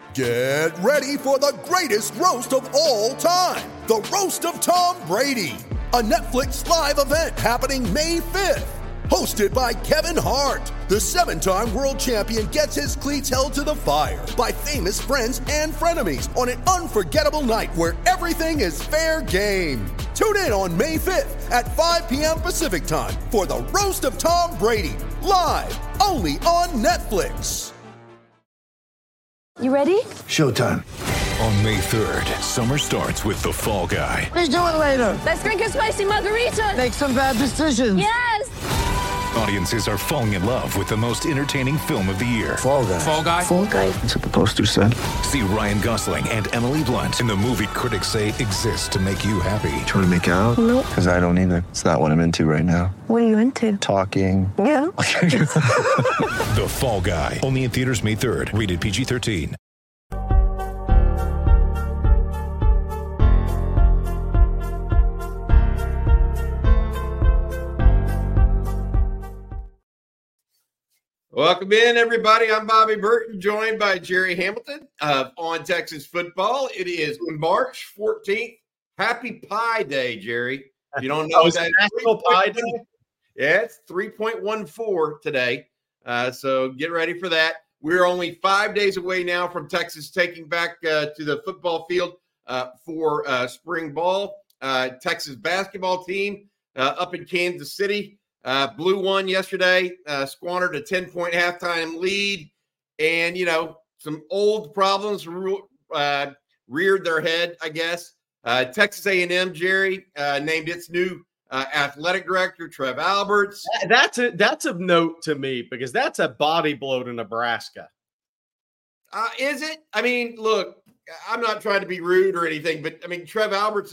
Get ready for the greatest roast of all time, the Roast of Tom Brady, a Netflix live event happening May 5th. Hosted by Kevin Hart, the 7-time world champion gets his cleats held to the fire by famous friends and frenemies on an unforgettable night where everything is fair game. Tune in on May 5th at 5 p.m. Pacific time for the Roast of Tom Brady, live only on Netflix. You ready? Showtime. On May 3rd, summer starts with The Fall Guy. What are you doing later? Let's drink a spicy margarita. Make some bad decisions. Yes! Audiences are falling in love with the most entertaining film of the year. Fall Guy. Fall Guy? Fall guy. That's what the poster said. See Ryan Gosling and Emily Blunt in the movie critics say exists to make you happy. Trying to make it out? Nope. Because I don't either. It's not what I'm into right now. What are you into? Talking. Yeah. The Fall Guy. Only in theaters May 3rd. Rated PG-13. Welcome in, everybody. I'm Bobby Burton, joined by Jerry Hamilton of On Texas Football. It is March 14th. Happy Pie Day, Jerry. You don't know that National Pie Day? Yeah, it's 3.14 today. So get ready for that. We're only 5 days away now from Texas taking back to the football field for spring ball. Texas basketball team up in Kansas City. Blue won yesterday, squandered a 10-point halftime lead, and, some old problems reared their head, I guess. Texas A&M, Jerry, named its new athletic director, Trev Alberts. That's of note to me because that's a body blow to Nebraska. Is it? I mean, look, I'm not trying to be rude or anything, but, I mean, Trev Alberts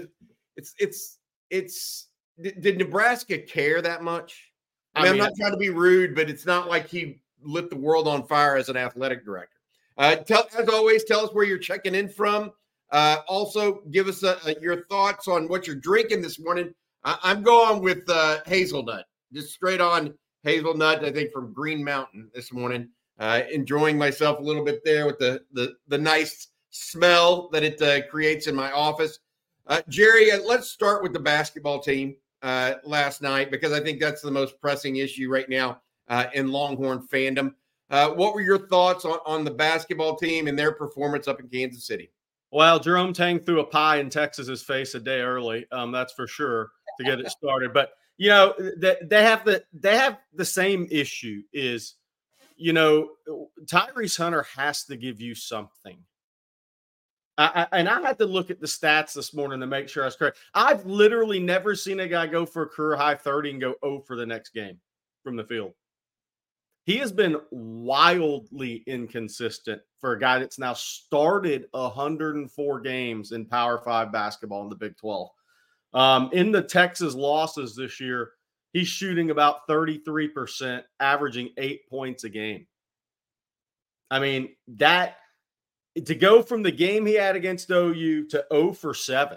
Did Nebraska care that much? I mean, I'm not trying to be rude, but it's not like he lit the world on fire as an athletic director. As always, tell us where you're checking in from. Also, give us your thoughts on what you're drinking this morning. I'm going with hazelnut, just straight on hazelnut, I think, from Green Mountain this morning. Enjoying myself a little bit there with the nice smell that it creates in my office. Jerry, let's start with the basketball team last night, because I think that's the most pressing issue right now in Longhorn fandom. What were your thoughts on the basketball team and their performance up in Kansas City? Well, Jerome Tang threw a pie in Texas's face a day early. That's for sure, to get it started. But they have the same issue is, Tyrese Hunter has to give you something. And I had to look at the stats this morning to make sure I was correct. I've literally never seen a guy go for a career high 30 and go 0 for the next game from the field. He has been wildly inconsistent for a guy that's now started 104 games in Power 5 basketball in the Big 12. In the Texas losses this year, he's shooting about 33%, averaging 8 points a game. I mean, to go from the game he had against OU to 0 for 7.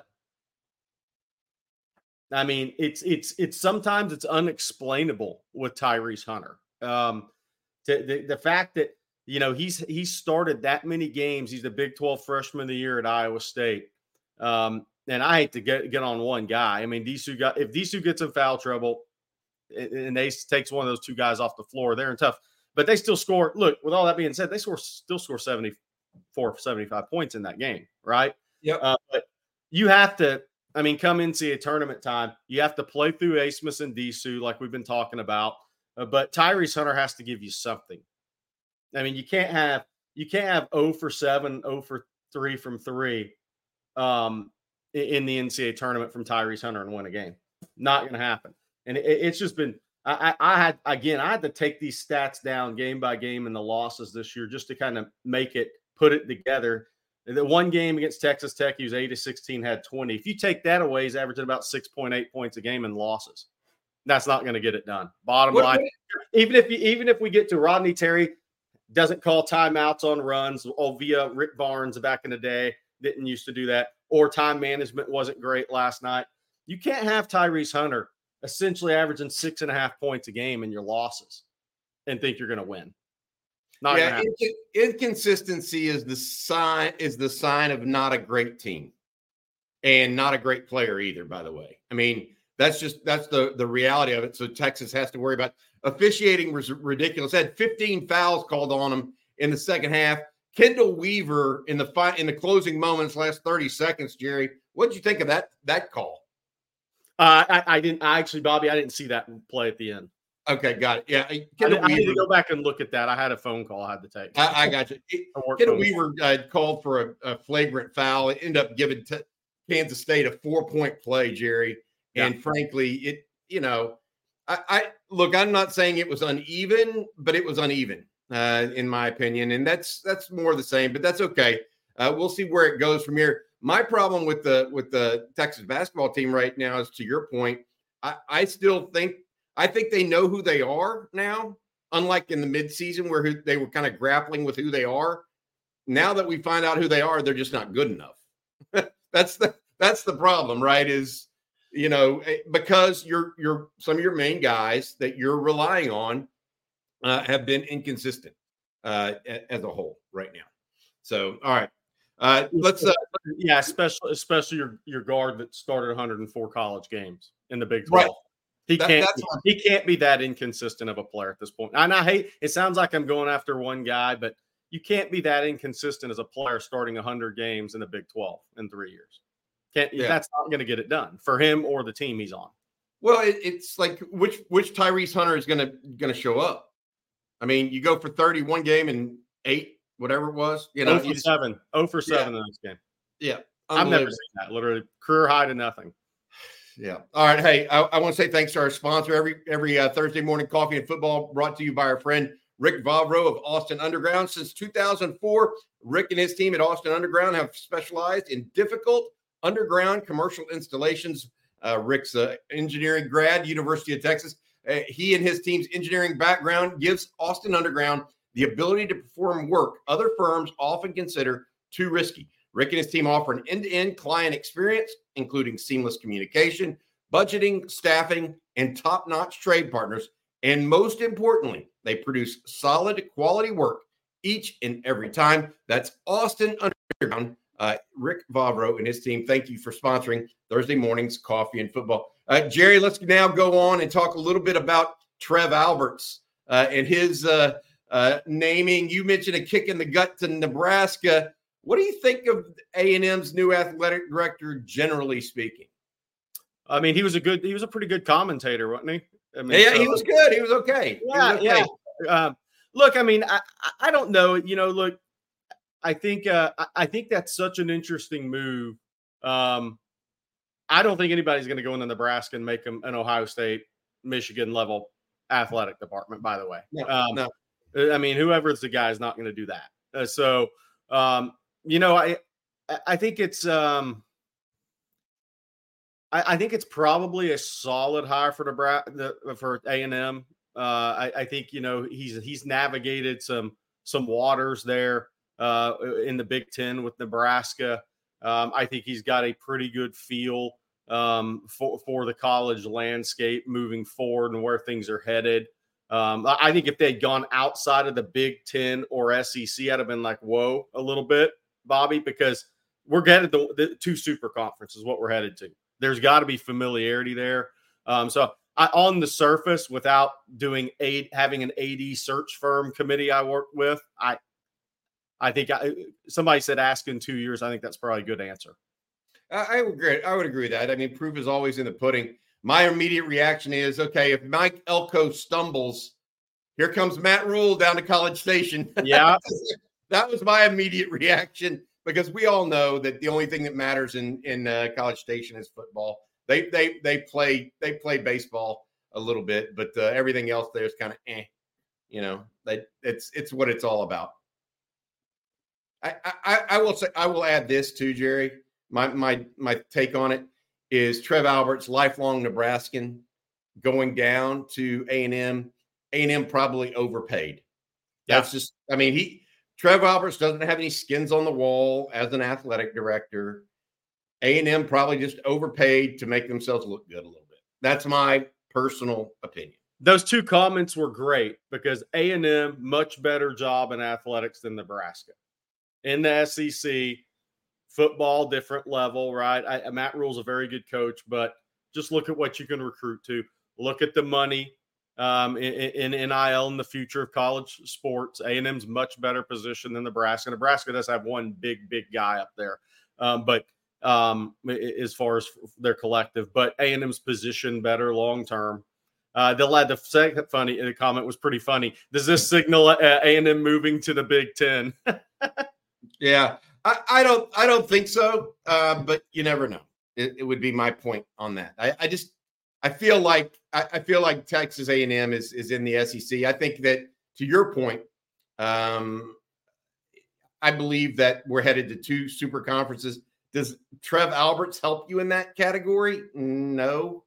I mean, it's sometimes it's unexplainable with Tyrese Hunter. The fact that, he's started that many games. He's the Big 12 freshman of the year at Iowa State. And I hate to get on one guy. I mean, if Disu gets in foul trouble and Ace takes one of those two guys off the floor, they're in tough. But they still score. Look, with all that being said, they still score 75 points in that game, right? Yep. But you have to, come NCAA tournament time, you have to play through Asmus and Disu like we've been talking about. But Tyrese Hunter has to give you something. I mean, you can't have 0 for 7, 0 for 3 from 3 in the NCAA tournament from Tyrese Hunter and win a game. Not going to happen. And it's just been I had to take these stats down game by game in the losses this year just to kind of put it together. The one game against Texas Tech, he was 8 of 16, had 20. If you take that away, he's averaging about 6.8 points a game in losses. That's not going to get it done. Bottom line, even if we get to Rodney Terry doesn't call timeouts on runs, via Rick Barnes back in the day didn't used to do that, or time management wasn't great last night. You can't have Tyrese Hunter essentially averaging 6.5 points a game in your losses and think you're going to win. Not yeah, inconsistency is the sign of not a great team, and not a great player either. By the way, I mean that's the reality of it. So Texas has to worry about officiating. Was ridiculous. Had 15 fouls called on them in the second half. Kendall Weaver in the closing moments, last 30 seconds. Jerry, what did you think of that call? I didn't Bobby. I didn't see that play at the end. Okay, got it. Yeah, I need to go back and look at that. I had a phone call I had to take. I got you. Kendall Weaver called for a flagrant foul. It ended up giving Kansas State a 4-point play, Jerry. Yeah. And frankly, I look. I'm not saying it was uneven, but it was uneven in my opinion, and that's more the same. But that's okay. We'll see where it goes from here. My problem with the Texas basketball team right now is, to your point, I still think they know who they are now, unlike in the midseason where they were kind of grappling with who they are. Now that we find out who they are, they're just not good enough. That's the problem, right? Is, because some of your main guys that you're relying on have been inconsistent as a whole right now. So, all right. Let's especially your guard that started 104 college games in the Big 12. Right. He can't be that inconsistent of a player at this point. And I hate it. Sounds like I'm going after one guy, but you can't be that inconsistent as a player starting 100 games in the Big 12 in 3 years. That's not going to get it done for him or the team he's on. Well, it's like which Tyrese Hunter is going to show up. I mean, you go for 31 game and 8, whatever it was. 0 for 7 in the next game. Yeah, I've never seen that. Literally career high to nothing. Yeah. All right. Hey, I want to say thanks to our sponsor. Every Thursday morning coffee and football brought to you by our friend Rick Vavro of Austin Underground. Since 2004, Rick and his team at Austin Underground have specialized in difficult underground commercial installations. Rick's an engineering grad, University of Texas. He and his team's engineering background gives Austin Underground the ability to perform work other firms often consider too risky. Rick and his team offer an end-to-end client experience, including seamless communication, budgeting, staffing, and top-notch trade partners. And most importantly, they produce solid quality work each and every time. That's Austin Underground. Rick Vavro and his team, thank you for sponsoring Thursday mornings coffee and football. Jerry, let's now go on and talk a little bit about Trev Alberts and his naming. You mentioned a kick in the gut to Nebraska. What do you think of A&M's new athletic director, generally speaking? I mean, he was a pretty good commentator, wasn't he? I mean, he was good. He was okay. Yeah, yeah. Look, I mean, I don't know. Look, I think that's such an interesting move. I don't think anybody's going to go into Nebraska and make them an Ohio State, Michigan level athletic department. By the way, no. I mean, whoever's the guy is not going to do that. I think it's I think it's probably a solid hire for for A&M. I think he's navigated some waters there in the Big Ten with Nebraska. I think he's got a pretty good feel for the college landscape moving forward and where things are headed. I think if they'd gone outside of the Big Ten or SEC, I'd have been like, whoa, a little bit, Bobby, because we're headed to the 2 super conferences, what we're headed to. There's got to be familiarity there. On the surface, without having an AD search firm committee I work with, I think somebody said ask in 2 years. I think that's probably a good answer. I would agree with that. I mean, proof is always in the pudding. My immediate reaction is, okay, if Mike Elko stumbles, here comes Matt Rule down to College Station. Yeah. That was my immediate reaction, because we all know that the only thing that matters in College Station is football. They play baseball a little bit, but everything else there is kind of it's what it's all about. I will say, I will add this too, Jerry. My take on it is Trev Alberts, lifelong Nebraskan, going down to A&M. A&M probably overpaid. That's just, I mean, Trev Alberts doesn't have any skins on the wall as an athletic director. A&M probably just overpaid to make themselves look good a little bit. That's my personal opinion. those two comments were great because A&M, much better job in athletics than Nebraska. In the SEC, football, different level, right? Matt Rule's a very good coach, but just look at what you can recruit to. Look at the money in NIL in the future of college sports. A&M's much better position than Nebraska. Nebraska does have one big guy up there, but as far as their collective, but A&M's position better long term. The second funny comment was pretty funny. Does this signal A&M moving to the Big Ten? Yeah, I don't think so, but you never know. It would be my point on that. I feel like Texas A&M is in the SEC. I think that, to your point, I believe that we're headed to 2 super conferences. Does Trev Alberts help you in that category? No.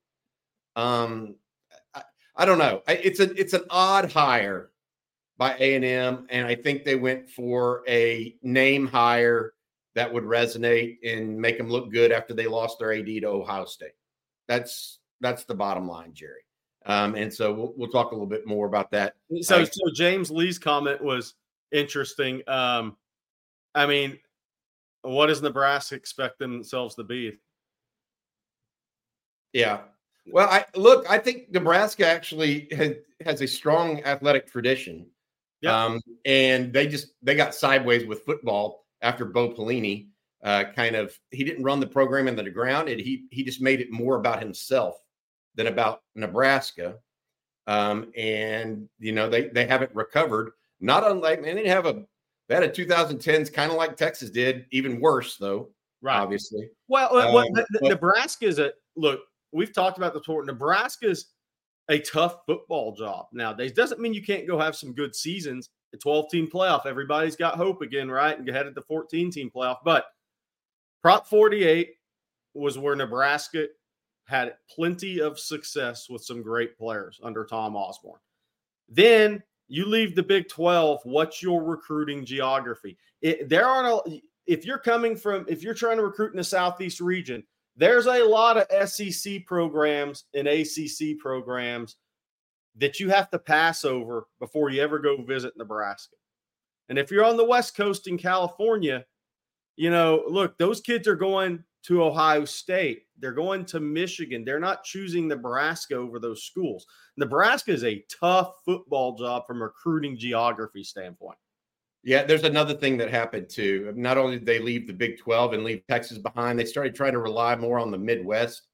I don't know. It's an odd hire by A&M, and I think they went for a name hire that would resonate and make them look good after they lost their AD to Ohio State. That's the bottom line, Jerry. And so we'll talk a little bit more about that. So James Lee's comment was interesting. I mean, what does Nebraska expect themselves to be? Yeah. Well, I think Nebraska actually has a strong athletic tradition. Yeah. And they got sideways with football after Bo Pelini. He didn't run the program into the ground, and he just made it more about himself than about Nebraska. And they haven't recovered. Not unlike, man, they had a 2010s kind of like Texas did, even worse though. Right. Obviously. Well, Nebraska is look. We've talked about the sport. Nebraska's a tough football job nowadays. Doesn't mean you can't go have some good seasons. A 12-team playoff. Everybody's got hope again, right? And headed to 14-team playoff. But Prop 48 was where Nebraska had plenty of success with some great players under Tom Osborne. Then you leave the Big 12. What's your recruiting geography? If you're trying to recruit in the Southeast region, there's a lot of SEC programs and ACC programs that you have to pass over before you ever go visit Nebraska. And if you're on the West Coast in California, look, those kids are going to Ohio State. They're going to Michigan. They're not choosing Nebraska over those schools. Nebraska is a tough football job from a recruiting geography standpoint. Yeah, there's another thing that happened too. Not only did they leave the Big 12 and leave Texas behind, they started trying to rely more on the Midwest.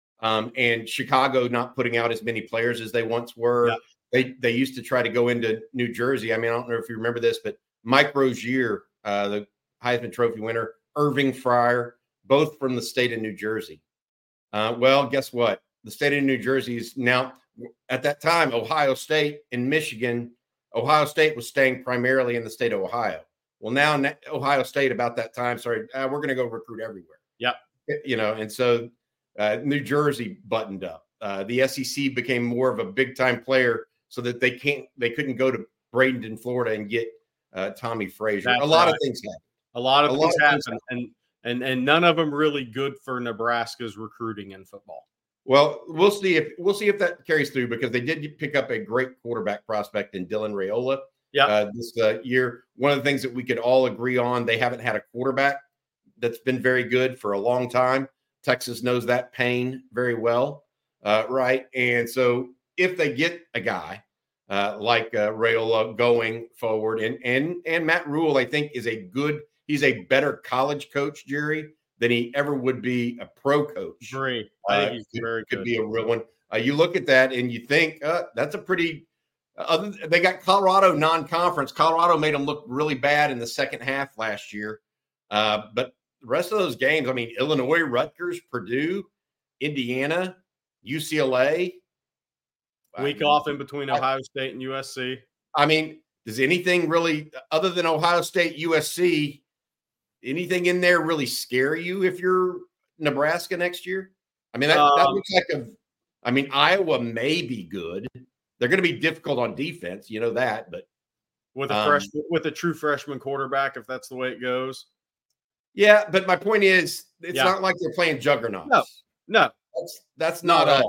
And Chicago not putting out as many players as they once were. Yeah. They used to try to go into New Jersey. I mean, I don't know if you remember this, but Mike Rozier, the Heisman Trophy winner, Irving Fryer, both from the state of New Jersey. Well, guess what? The state of New Jersey is now, at that time, Ohio State and Michigan. Ohio State was staying primarily in the state of Ohio. Well, now Ohio State about that time started, we're going to go recruit everywhere. Yeah. And so New Jersey buttoned up. The SEC became more of a big-time player so that they couldn't go to Bradenton, Florida and get Tommy Frazier. That's a lot of things happened. A lot of things happened, and none of them really good for Nebraska's recruiting in football. Well, we'll see if that carries through, because they did pick up a great quarterback prospect in Dylan Raiola. This year. One of the things that we could all agree on, they haven't had a quarterback that's been very good for a long time. Texas knows that pain very well, right? And so if they get a guy like Raiola going forward, and Matt Rule, I think he's a better college coach, Jerry, than he ever would be a pro coach. Agree. I think he's very good. Could be a real one. You look at that and you think that's a pretty. They got Colorado non-conference. Colorado made them look really bad in the second half last year, but the rest of those games, I mean, Illinois, Rutgers, Purdue, Indiana, UCLA. Week off in between Ohio State and USC. I mean, does anything really, other than Ohio State, USC, anything in there really scare you if you're Nebraska next year? I mean, that looks like Iowa may be good. They're going to be difficult on defense, you know that, but with a true freshman quarterback, if that's the way it goes. Yeah, but my point is, it's not like they're playing juggernauts. No, that's not at all.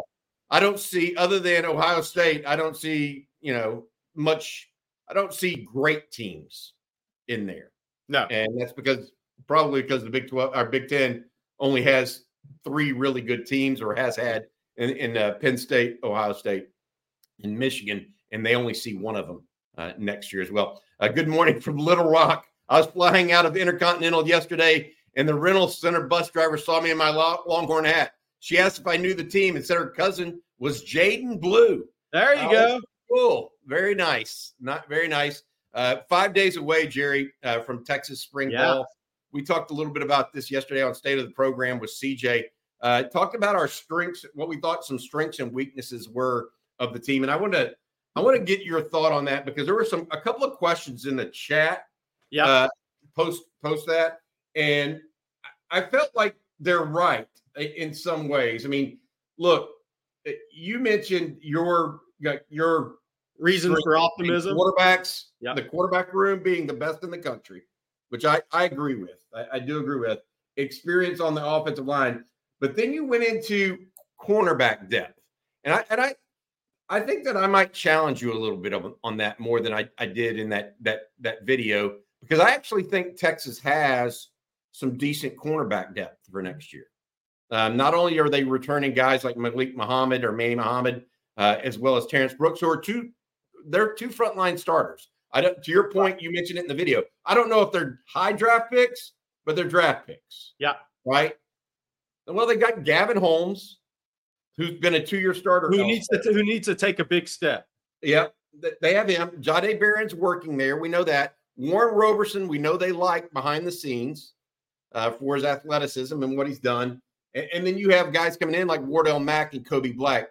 I don't see, other than Ohio State, I don't see, much. I don't see great teams in there. No. And that's probably because the Big 12, our Big 10 only has 3 really good teams, or has had in Penn State, Ohio State, and Michigan, and they only see one of them next year as well. Good morning from Little Rock. I was flying out of Intercontinental yesterday, and the rental center bus driver saw me in my Longhorn hat. She asked if I knew the team and said her cousin was Jaden Blue. There you go. Cool. Very nice. Not very nice. 5 days away, Jerry, from Texas spring ball. We talked a little bit about this yesterday on State of the Program with CJ. Talked about our strengths, what we thought some strengths and weaknesses were of the team. And I want to get your thought on that, because there were a couple of questions in the chat. Post that. And I felt like they're right in some ways. I mean, look, you mentioned your reason for optimism. Quarterbacks, the quarterback room being the best in the country, which I agree with. I do agree with. Experience on the offensive line. But then you went into cornerback depth. And I think that I might challenge you a little bit on that more than I did in that video, because I actually think Texas has some decent cornerback depth for next year. Not only are they returning guys like Malik Muhammad or Manny Muhammad, as well as Terrence Brooks, who are they're 2 frontline starters. To your point, you mentioned it in the video. I don't know if they're high draft picks, but they're draft picks. Yeah. Right. Well, they got Gavin Holmes, who's been a 2-year starter. Who needs to take a big step. Yeah. They have him. Jahdae Barron's working there. We know that. Warren Roberson, we know they like behind the scenes for his athleticism and what he's done. And then you have guys coming in like Wardell Mack and Kobe Black.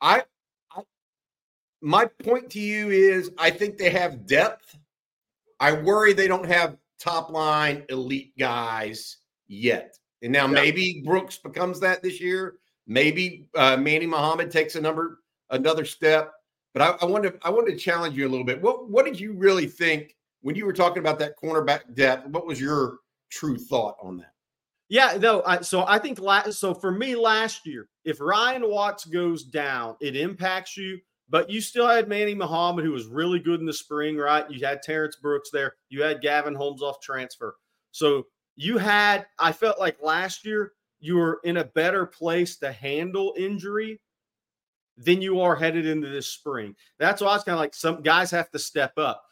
My point to you is I think they have depth. I worry they don't have top-line elite guys yet. And now maybe Brooks becomes that this year. Maybe Manny Muhammad takes another step. But I want to challenge you a little bit. What did you really think when you were talking about that cornerback depth? What was your true thought on that? Yeah, no. So I think for me last year, if Ryan Watts goes down, it impacts you. But you still had Manny Muhammad, who was really good in the spring, right? You had Terrence Brooks there. You had Gavin Holmes off transfer. So I felt like last year you were in a better place to handle injury than you are headed into this spring. That's why I was kind of like, some guys have to step up.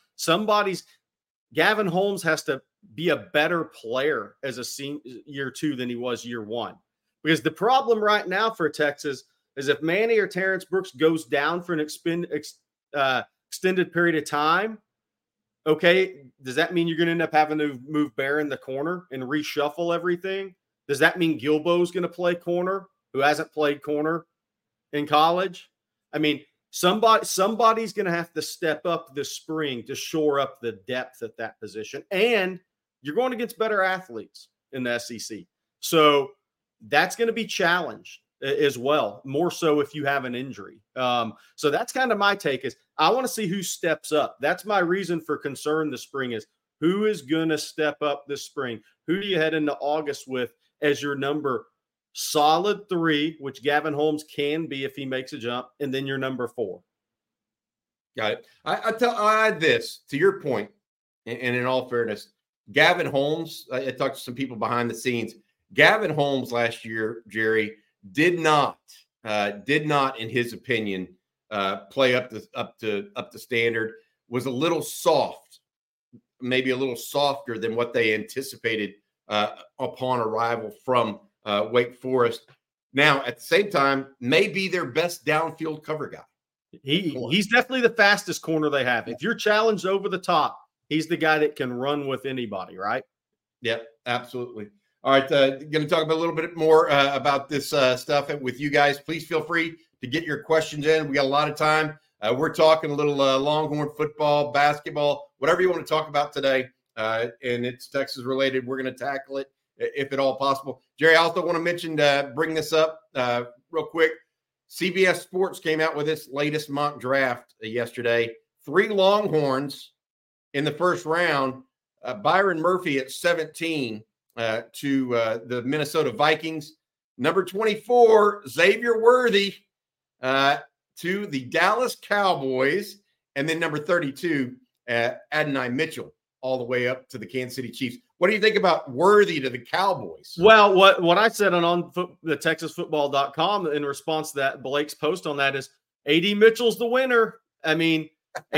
Gavin Holmes has to be a better player as a senior year 2 than he was year 1. Because the problem right now for Texas is if Manny or Terrence Brooks goes down for an extended period of time, okay, does that mean you're going to end up having to move Barron the corner and reshuffle everything? Does that mean Gilbo's going to play corner, who hasn't played corner in college? I mean, somebody's going to have to step up this spring to shore up the depth at that position. And you're going against better athletes in the SEC. So that's going to be challenged as well, more so if you have an injury. So that's kind of my take is I want to see who steps up. That's my reason for concern this spring is who is going to step up this spring? Who do you head into August with as your number solid 3, which Gavin Holmes can be if he makes a jump, and then your number 4? Got it. I add this to your point, and in all fairness, Gavin Holmes, I talked to some people behind the scenes. Gavin Holmes last year, Jerry, did not, in his opinion, play up to standard. Was a little soft, maybe a little softer than what they anticipated upon arrival from Wake Forest. Now, at the same time, may be their best downfield cover guy. He's definitely the fastest corner they have. If you're challenged over the top, he's the guy that can run with anybody, right? Yep, absolutely. All right, going to talk a little bit more about this stuff with you guys. Please feel free to get your questions in. We got a lot of time. We're talking a little Longhorn football, basketball, whatever you want to talk about today, and it's Texas related. We're going to tackle it if at all possible. Jerry, I also want to mention, bring this up real quick. CBS Sports came out with its latest mock draft yesterday. 3 Longhorns in the first round. Byron Murphy at 17. To the Minnesota Vikings. Number 24, Xavier Worthy to the Dallas Cowboys, and then number 32, Adonai Mitchell, all the way up to the Kansas City Chiefs. What do you think about Worthy to the Cowboys? Well, what I said on the TexasFootball.com in response to that, Blake's post on that is A.D. Mitchell's the winner. I mean,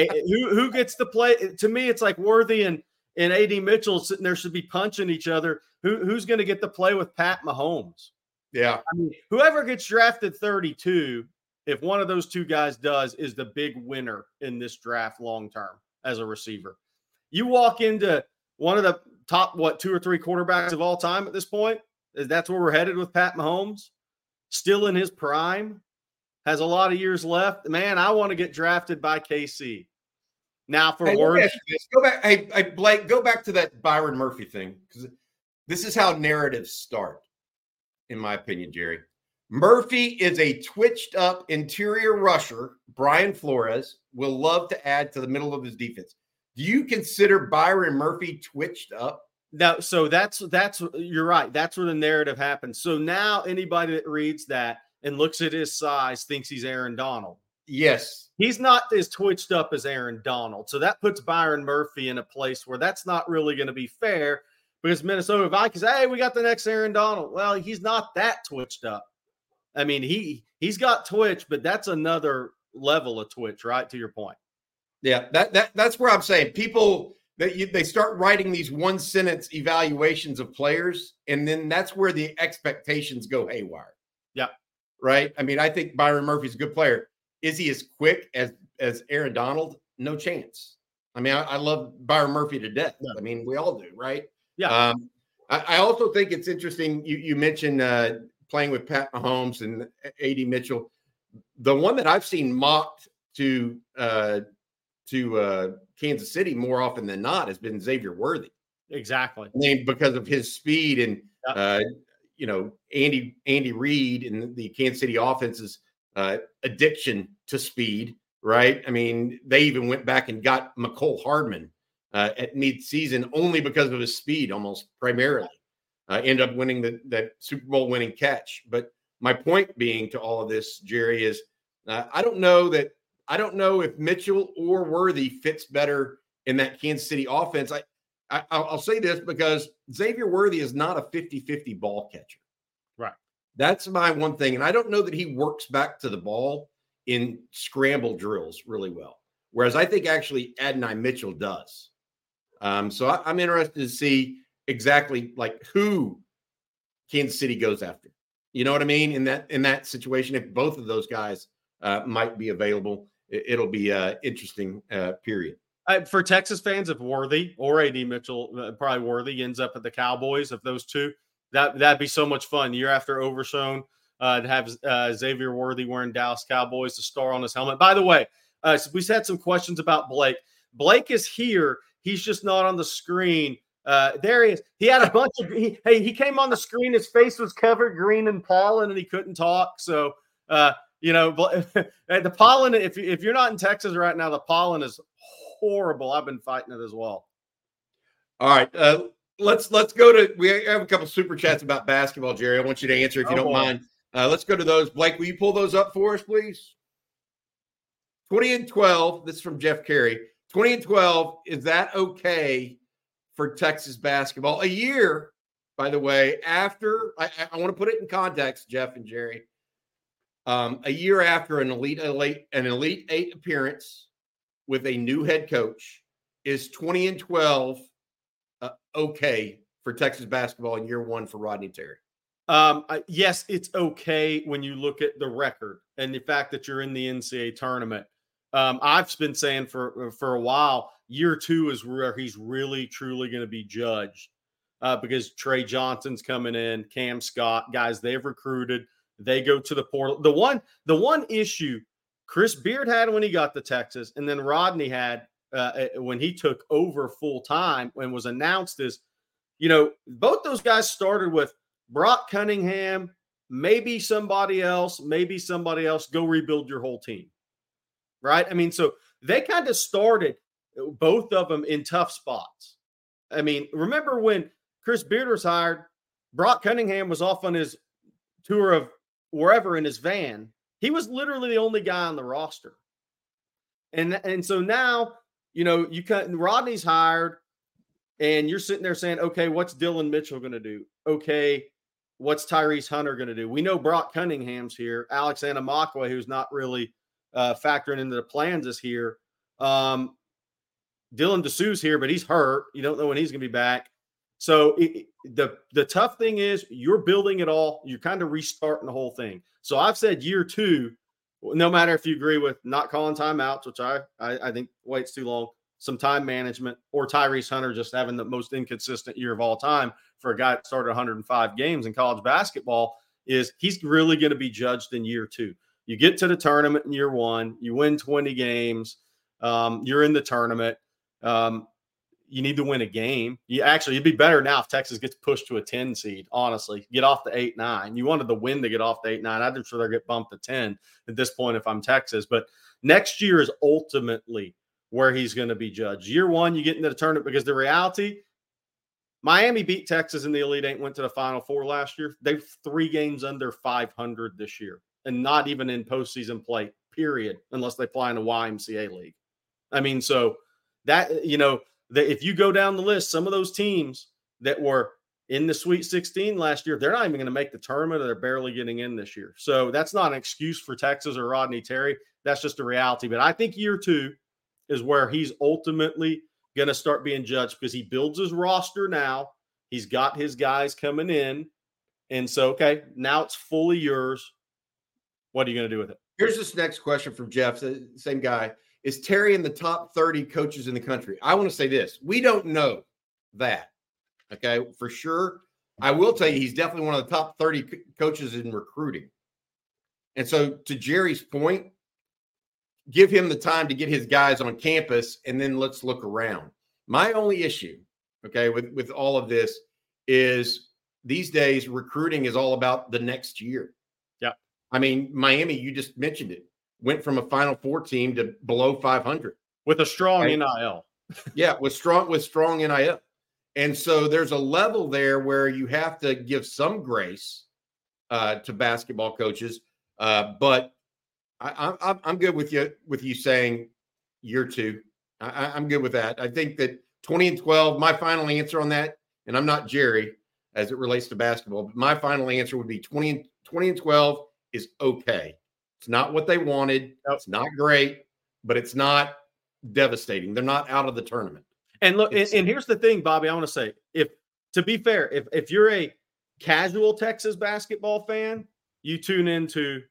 who gets to play? To me, it's like Worthy and A.D. Mitchell sitting there should be punching each other. Who's going to get to play with Pat Mahomes? Yeah. I mean, whoever gets drafted 32, if one of those two guys does, is the big winner in this draft long term as a receiver. You walk into one of the top, 2 or 3 quarterbacks of all time at this point. That's where we're headed with Pat Mahomes. Still in his prime. Has a lot of years left. Man, I want to get drafted by KC. Now for Worthy. Go back. Hey, Blake, go back to that Byron Murphy thing. Because this is how narratives start, in my opinion, Jerry. Murphy is a twitched up interior rusher. Brian Flores will love to add to the middle of his defense. Do you consider Byron Murphy twitched up? No, so that's you're right. That's where the narrative happens. So now anybody that reads that and looks at his size thinks he's Aaron Donald. Yes. He's not as twitched up as Aaron Donald. So that puts Byron Murphy in a place where that's not really going to be fair because Minnesota Vikings, hey, we got the next Aaron Donald. Well, he's not that twitched up. I mean, he's got twitch, but that's another level of twitch, right? To your point. Yeah, that's where I'm saying people they start writing these one sentence evaluations of players, and then that's where the expectations go haywire. Yeah, right. I mean, I think Byron Murphy's a good player. Is he as quick as Aaron Donald? No chance. I mean, I love Byron Murphy to death. Yeah. I mean, we all do, right? Yeah. I also think it's interesting. You mentioned playing with Pat Mahomes and A.D. Mitchell. The one that I've seen mocked to Kansas City more often than not has been Xavier Worthy. Exactly. I mean, because of his speed and Andy Reid and the Kansas City offense's addiction to speed, right? I mean, they even went back and got McCole Hardman at mid-season only because of his speed, almost primarily. End up winning that Super Bowl winning catch. But my point being to all of this, Jerry, is I don't know if Mitchell or Worthy fits better in that Kansas City offense. I'll say this because Xavier Worthy is not a 50-50 ball catcher. Right. That's my one thing. And I don't know that he works back to the ball in scramble drills really well. Whereas I think actually Adonai Mitchell does. So I'm interested to see exactly like who Kansas City goes after. You know what I mean? In that situation, if both of those guys might be available, it'll be an interesting period. For Texas fans, if Worthy or A.D. Mitchell, probably Worthy ends up at the Cowboys, if those two, that'd be so much fun. Year after Overshown, to have Xavier Worthy wearing Dallas Cowboys, the star on his helmet. By the way, so we had some questions about Blake. Blake is here. He's just not on the screen. There he is. He had a bunch of he came on the screen. His face was covered green and pollen, and he couldn't talk. So the pollen. If you're not in Texas right now, the pollen is horrible. I've been fighting it as well. All right, let's go to. We have a couple super chats about basketball, Jerry. I want you to answer if you don't mind. Let's go to those. Blake, will you pull those up for us, please? 20-12. This is from Jeff Carey. 20-12. Is that okay for Texas basketball? A year, by the way, after I want to put it in context, Jeff and Jerry. A year after an Elite Eight appearance with a new head coach, is 20-12 okay for Texas basketball in year one for Rodney Terry? Yes, it's okay when you look at the record and the fact that you're in the NCAA tournament. I've been saying for a while, year two is where he's really, truly going to be judged because Trey Johnson's coming in, Cam Scott, guys they've recruited. They go to the portal. The one issue Chris Beard had when he got to Texas, and then Rodney had when he took over full time and was announced is, both those guys started with Brock Cunningham, maybe somebody else, go rebuild your whole team. Right? I mean, so they kind of started both of them in tough spots. I mean, remember when Chris Beard was hired, Brock Cunningham was off on his tour of wherever in his van, He was literally the only guy on the roster. And so now, Rodney's hired, and you're sitting there saying, okay, what's Dylan Mitchell going to do? Okay, what's Tyrese Hunter going to do? We know Brock Cunningham's here. Alex Anamakwe, who's not really factoring into the plans, is here. Dylan Dessou's here, but he's hurt. You don't know when he's going to be back. So the tough thing is you're building it all. You're kind of restarting the whole thing. So I've said year 2, no matter if you agree with not calling timeouts, which I think waits too long, some time management, or Tyrese Hunter just having the most inconsistent year of all time for a guy that started 105 games in college basketball, is he's really going to be judged in year 2. You get to the tournament in year 1, you win 20 games, you're in the tournament. You need to win a game. It'd be better now if Texas gets pushed to a 10 seed, honestly. Get off the 8-9. You wanted the win to get off the 8-9. I'd just rather get bumped to 10 at this point if I'm Texas. But next year is ultimately where he's going to be judged. Year 1, you get into the tournament, because the reality, Miami beat Texas in the Elite Eight, went to the Final Four last year. They're 3 games under 500 this year, and not even in postseason play, period, unless they play in a YMCA league. I mean, so that, if you go down the list, some of those teams that were in the Sweet 16 last year, they're not even going to make the tournament, or they're barely getting in this year. So that's not an excuse for Texas or Rodney Terry. That's just a reality. But I think year 2 is where he's ultimately going to start being judged, because he builds his roster now. He's got his guys coming in. And so, okay, now it's fully yours. What are you going to do with it? Here's this next question from Jeff, the same guy. Is Terry in the top 30 coaches in the country? I want to say this. We don't know that, okay, for sure. I will tell you he's definitely one of the top 30 coaches in recruiting. And so to Jerry's point, give him the time to get his guys on campus, and then let's look around. My only issue, okay, with all of this is these days recruiting is all about the next year. Yeah. I mean, Miami, you just mentioned it, went from a Final Four team to below 500 with a strong NIL. Yeah, with strong NIL. And so there's a level there where you have to give some grace to basketball coaches. But I'm good with you saying year 2. I'm good with that. I think that 20-12, my final answer on that, and I'm not Jerry as it relates to basketball, but my final answer would be 20-12 is okay. It's not what they wanted. It's not great, but it's not devastating. They're not out of the tournament. And look, and here's the thing, Bobby, I want to say, to be fair, if you're a casual Texas basketball fan, you tune into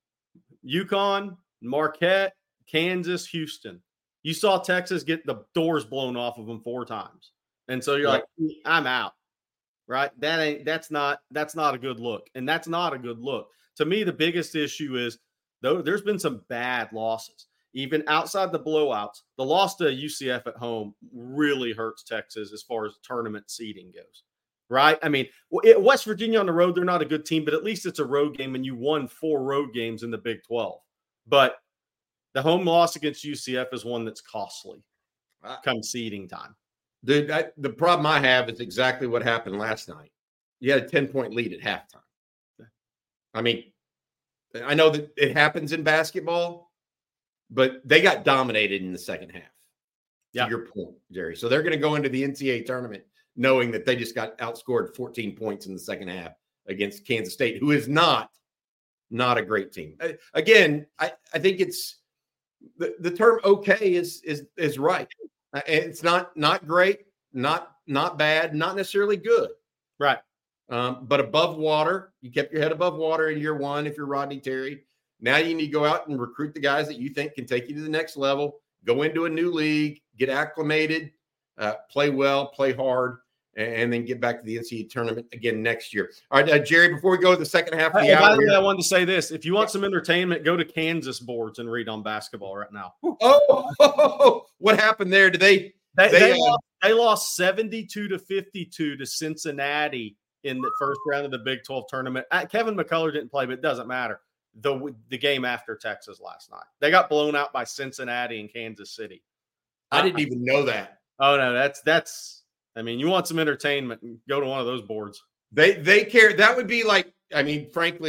UConn, Marquette, Kansas, Houston. You saw Texas get the doors blown off of them 4 times. And so you're like, I'm out. Right? That's not a good look. And that's not a good look. To me, the biggest issue is, though, there's been some bad losses. Even outside the blowouts, the loss to UCF at home really hurts Texas as far as tournament seeding goes, right? I mean, West Virginia on the road, they're not a good team, but at least it's a road game, and you won 4 road games in the Big 12. But the home loss against UCF is one that's costly come seeding time. Dude, the problem I have is exactly what happened last night. You had a 10-point lead at halftime. I mean, I know that it happens in basketball, but they got dominated in the second half. To your point, Jerry. So they're going to go into the NCAA tournament knowing that they just got outscored 14 points in the second half against Kansas State, who is not a great team. Again, I think it's the term okay is right. It's not great, not bad, not necessarily good. Right. But above water. You kept your head above water in year 1 if you're Rodney Terry. Now you need to go out and recruit the guys that you think can take you to the next level, go into a new league, get acclimated, play well, play hard, and then get back to the NCAA tournament again next year. All right, Jerry, before we go to the second half of the hour. By the way, I wanted to say this. If you want some entertainment, go to Kansas boards and read on basketball right now. Oh, what happened there? Did they lost 72-52 to Cincinnati in the first round of the Big 12 tournament. Kevin McCullough didn't play, but it doesn't matter. The game after Texas last night, they got blown out by Cincinnati and Kansas City. I didn't even know that. Oh no, that's. I mean, you want some entertainment? Go to one of those boards. They care. That would be like. I mean, frankly,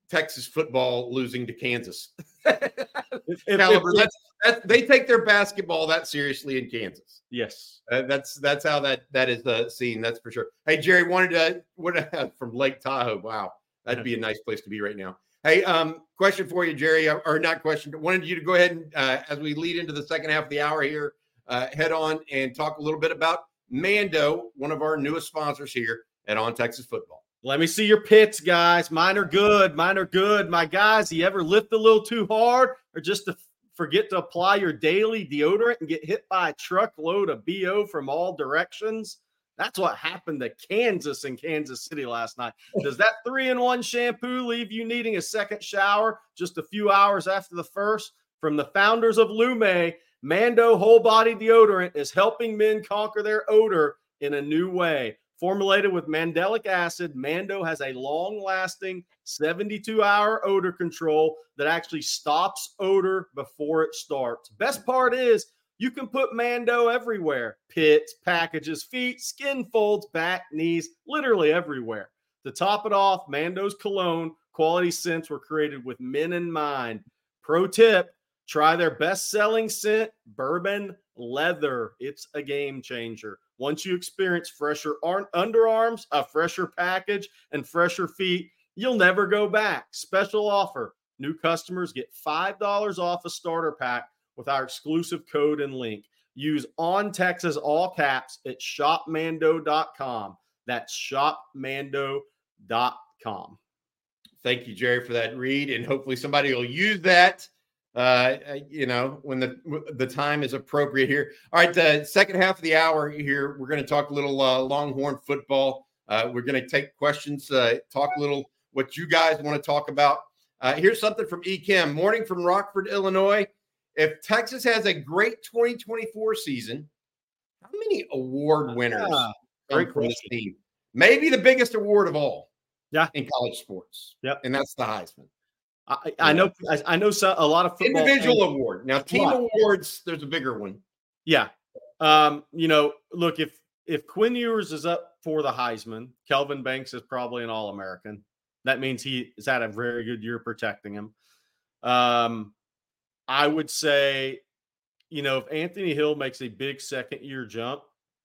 Texas football losing to Kansas. Caliber. They take their basketball that seriously in Kansas. Yes, that's how that is seen. That's for sure. Hey, Jerry, wanted from Lake Tahoe. Wow, that'd be a nice place to be right now. Hey, question for you, Jerry, or not question. Wanted you to go ahead and as we lead into the second half of the hour here, head on and talk a little bit about Mando, one of our newest sponsors here at On Texas Football. Let me see your pits, guys. Mine are good. My guys, you ever lift a little too hard or just to forget to apply your daily deodorant and get hit by a truckload of BO from all directions? That's what happened to Kansas and Kansas City last night. Does that 3-in-1 shampoo leave you needing a second shower just a few hours after the first? From the founders of Lume, Mando Whole Body Deodorant is helping men conquer their odor in a new way. Formulated with mandelic acid, Mando has a long-lasting 72-hour odor control that actually stops odor before it starts. Best part is you can put Mando everywhere. Pits, packages, feet, skin folds, back, knees, literally everywhere. To top it off, Mando's cologne quality scents were created with men in mind. Pro tip, try their best-selling scent, Bourbon Leather. It's a game changer. Once you experience fresher underarms, a fresher package, and fresher feet, you'll never go back. Special offer. New customers get $5 off a starter pack with our exclusive code and link. Use On Texas all caps at shopmando.com. That's shopmando.com. Thank you, Jerry, for that read. And hopefully somebody will use that when the time is appropriate here. All right, the second half of the hour here, we're going to talk a little Longhorn football. We're going to take questions, talk a little what you guys want to talk about. Here's something from EChem. Morning from Rockford, Illinois. If Texas has a great 2024 season, how many award winners come from this team? Maybe the biggest award of all in college sports. Yep. And that's the Heisman. I know a lot of football individual award. Now, team awards, there's a bigger one. Yeah. Look, if Quinn Ewers is up for the Heisman, Kelvin Banks is probably an All-American. That means he has had a very good year protecting him. I would say, if Anthony Hill makes a big second-year jump,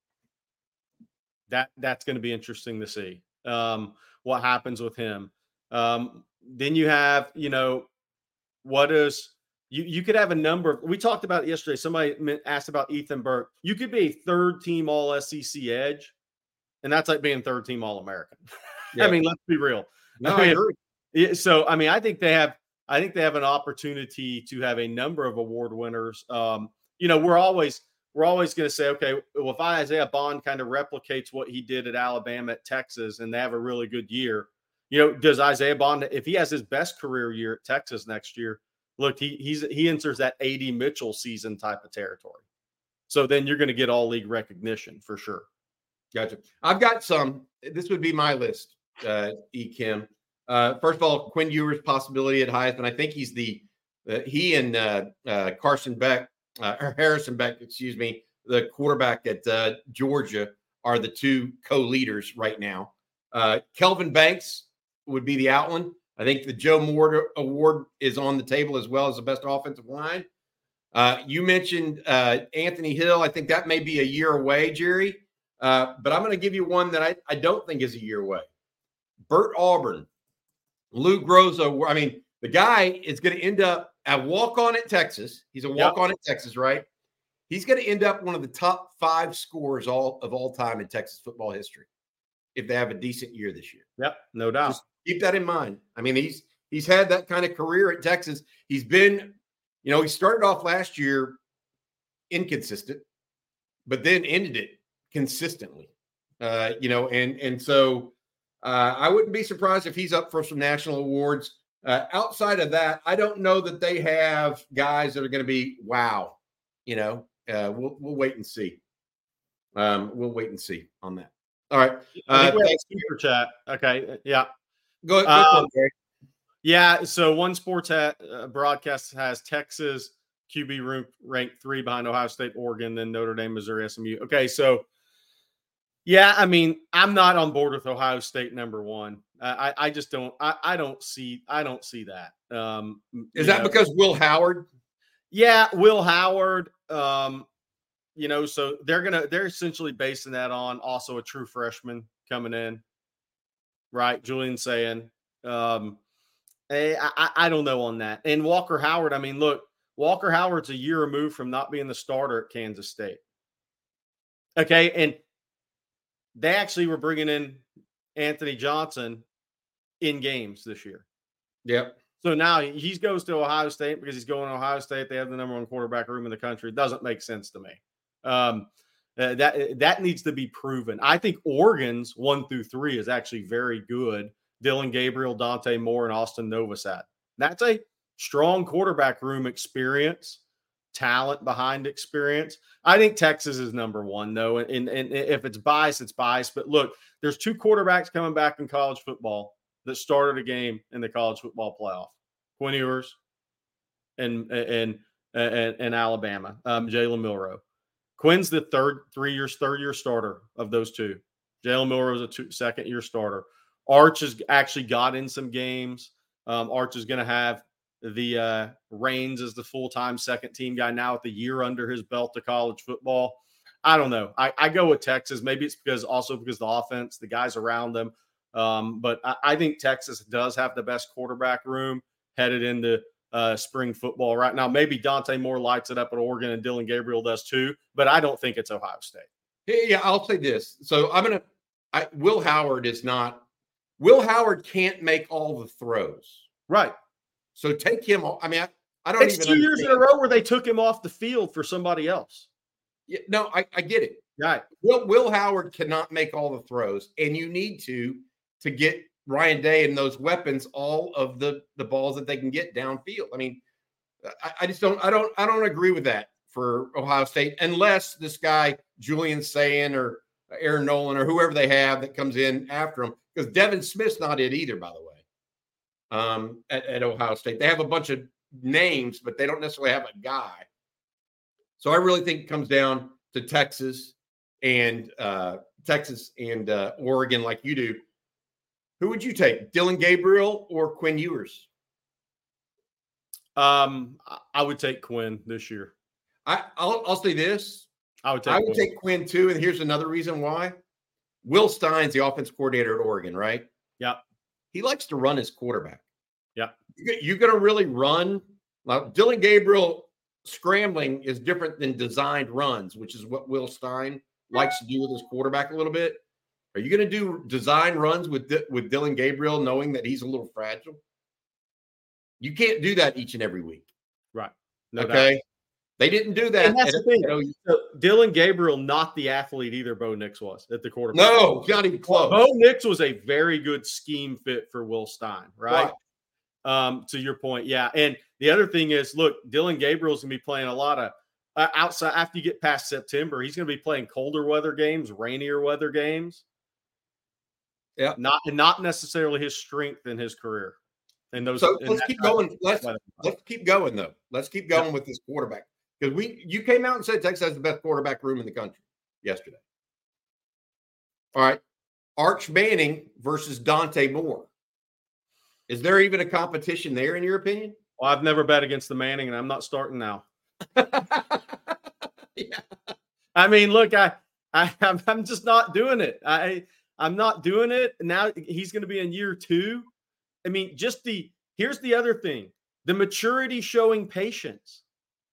that's going to be interesting to see what happens with him. Then you have, what is you could have a number of, we talked about it yesterday. Somebody asked about Ethan Burke. You could be a third-team All-SEC edge, and that's like being third-team All-American. Yeah. I mean, let's be real. No, I agree. So, I mean, I think they have an opportunity to have a number of award winners. We're always going to say, okay, well, if Isaiah Bond kind of replicates what he did at Alabama, at Texas, and they have a really good year, does Isaiah Bond, if he has his best career year at Texas next year, look, he enters that A.D. Mitchell season type of territory. So then you're going to get all league recognition for sure. Gotcha. I've got some. This would be my list, Kim. First of all, Quinn Ewers' possibility at Heisman. I think he's he and Harrison Beck, the quarterback at Georgia, are the two co-leaders right now. Kelvin Banks would be the out one. I think the Joe Moore Award is on the table as well as the best offensive line. You mentioned Anthony Hill. I think that may be a year away, Jerry. But I'm going to give you one that I don't think is a year away. Bert Auburn, Lou Groza. I mean, the guy is going to end up a walk-on at Texas. He's a walk-on at Texas, right? He's going to end up one of the top 5 scorers of all time in Texas football history if they have a decent year this year. Yep, no doubt. Just keep that in mind. I mean, he's had that kind of career at Texas. He's been, he started off last year inconsistent, but then ended it consistently. So I wouldn't be surprised if he's up for some national awards. Outside of that, I don't know that they have guys that are going to be wow. We'll wait and see. We'll wait and see on that. All right. Thanks, super chat. Okay. Yeah. Go ahead. Yeah. So One Sports broadcast has Texas QB room ranked 3 behind Ohio State, Oregon, then Notre Dame, Missouri, SMU. Okay. So Yeah, I mean, I'm not on board with Ohio State #1. I just don't. I don't see that. Is that because Will Howard? Yeah, Will Howard. So they're essentially basing that on also a true freshman coming in, right? Julian saying, I don't know on that. And Walker Howard. I mean, look, Walker Howard's a year removed from not being the starter at Kansas State. Okay, and they actually were bringing in Anthony Johnson in games this year. Yep. So now he goes to Ohio State because he's going to Ohio State. They have the #1 quarterback room in the country. It doesn't make sense to me. That needs to be proven. I think Oregon's 1 through 3 is actually very good. Dillon Gabriel, Dante Moore, and Austin Novosad. That's a strong quarterback room experience, talent behind experience. I think Texas is #1, though. And if it's biased, it's biased. But look, there's 2 quarterbacks coming back in college football that started a game in the college football playoff. Quinn Ewers and Alabama, Jalen Milroe. Quinn's the third year starter of those 2. Jalen Milroe is a second-year starter. Arch has actually got in some games. Arch is going to have the reins as the full-time second-team guy now with the year under his belt to college football. I don't know. I go with Texas. Maybe it's because the offense, the guys around them. But I think Texas does have the best quarterback room headed into spring football right now. Maybe Dante Moore lights it up at Oregon and Dillon Gabriel does too, but I don't think it's Ohio State. Yeah, I'll say this. So Will Howard can't make all the throws. Right. So take him off. I mean, I don't it's even 2 years in a row where they took him off the field for somebody else. Yeah, no, I get it. Right. Will Howard cannot make all the throws, and you need to get Ryan Day and those weapons all of the balls that they can get downfield. I mean, I just don't agree with that for Ohio State unless this guy Julian Sayin or Aaron Nolan or whoever they have that comes in after him, because Devin Smith's not it either, by the way. At Ohio State, they have a bunch of names, but they don't necessarily have a guy. So I really think it comes down to Texas and Oregon, like you do. Who would you take, Dillon Gabriel or Quinn Ewers? I would take Quinn this year. I'll say this. I would take Quinn too, and here's another reason why. Will Stein's the offense coordinator at Oregon, right? Yeah. He likes to run his quarterback. Yeah. You're going to really run. Now, Dillon Gabriel scrambling is different than designed runs, which is what Will Stein likes to do with his quarterback a little bit. Are you going to do design runs with Dillon Gabriel knowing that he's a little fragile? You can't do that each and every week. Right. No okay. Doubt. They didn't do that. And that's the thing. So Dillon Gabriel, not the athlete either Bo Nix was at the quarterback. No, not even close. Bo Nix was a very good scheme fit for Will Stein, right? To your point, yeah. And the other thing is, look, Dillon Gabriel's going to be playing a lot of outside after you get past September. He's going to be playing colder weather games, rainier weather games. Yeah, not necessarily his strength in his career. And those. So let's keep going. Let's keep going though. Let's keep going with this quarterback, because you came out and said Texas has the best quarterback room in the country yesterday. All right, Arch Manning versus Dante Moore. Is there even a competition there, in your opinion? Well, I've never bet against the Manning, and I'm not starting now. Yeah. I mean, look, I'm just not doing it. I'm not doing it. Now he's going to be in year 2. I mean, here's the other thing, the maturity showing patience.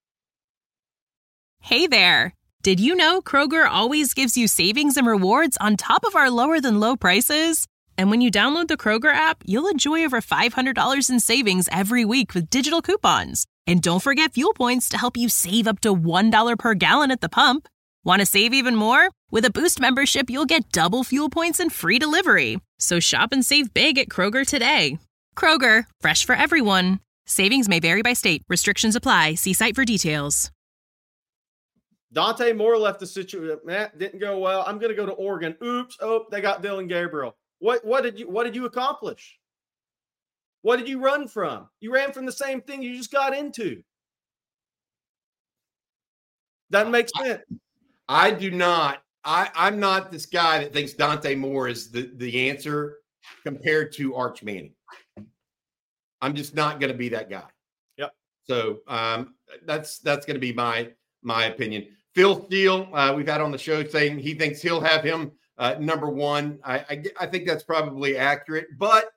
Hey there. Did you know Kroger always gives you savings and rewards on top of our lower than low prices? And when you download the Kroger app, you'll enjoy over $500 in savings every week with digital coupons. And don't forget fuel points to help you save up to $1 per gallon at the pump. Want to save even more? With a Boost membership, you'll get double fuel points and free delivery. So shop and save big at Kroger today. Kroger, fresh for everyone. Savings may vary by state. Restrictions apply. See site for details. Dante Moore left the situation. Didn't go well. I'm going to go to Oregon. Oops. Oh, they got Dillon Gabriel. What did you accomplish? What did you run from? You ran from the same thing you just got into. Doesn't make sense. I do not I'm not this guy that thinks Dante Moore is the answer compared to Arch Manning. I'm just not going to be that guy. Yep. So that's going to be my opinion. Phil Steele, we've had on the show saying he thinks he'll have him number one. I think that's probably accurate, but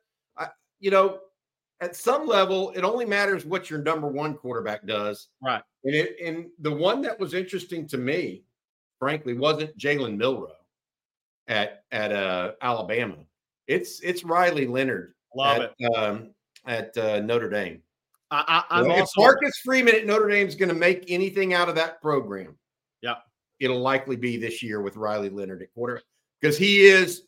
at some level, it only matters what your number one quarterback does. Right. And the one that was interesting to me, frankly, wasn't Jalen Milroe at Alabama. It's Riley Leonard. Love at Notre Dame. If Marcus Freeman at Notre Dame is going to make anything out of that program, it'll likely be this year with Riley Leonard at quarterback, because he is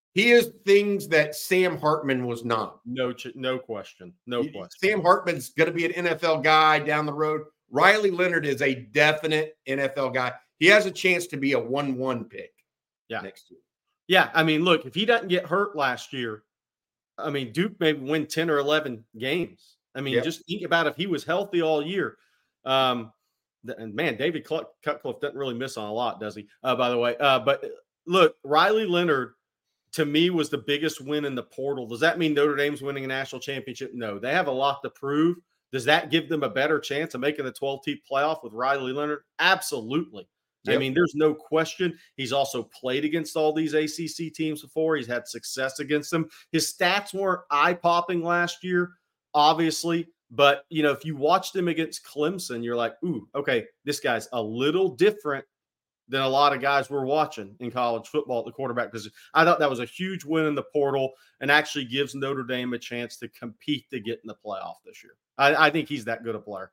things that Sam Hartman was not. No question. Sam Hartman's going to be an NFL guy down the road. Riley Leonard is a definite NFL guy. He has a chance to be a 1-1 pick next year. Yeah, I mean, look, if he doesn't get hurt last year, I mean, Duke maybe win 10 or 11 games. I mean, just think about if he was healthy all year. And man, David Cutcliffe doesn't really miss on a lot, does he? By the way. But look, Riley Leonard, to me, was the biggest win in the portal. Does that mean Notre Dame's winning a national championship? No. They have a lot to prove. Does that give them a better chance of making the 12-team playoff with Riley Leonard? Absolutely. Yep. I mean, there's no question. He's also played against all these ACC teams before. He's had success against them. His stats weren't eye-popping last year, obviously. But, if you watched him against Clemson, you're like, ooh, okay, this guy's a little different than a lot of guys we're watching in college football at the quarterback position. I thought that was a huge win in the portal and actually gives Notre Dame a chance to compete to get in the playoff this year. I think he's that good a player.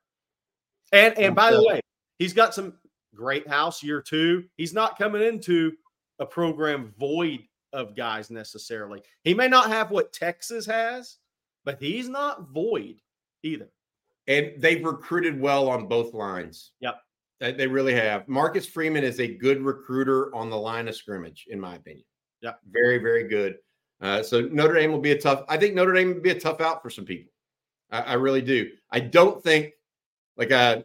And by the way, he's got some great house year 2. He's not coming into a program void of guys necessarily. He may not have what Texas has, but he's not void either. And they've recruited well on both lines. Yep. They really have. Marcus Freeman is a good recruiter on the line of scrimmage, in my opinion. Yeah. Very, very good. So Notre Dame will be I think Notre Dame will be a tough out for some people. I really do. I don't think I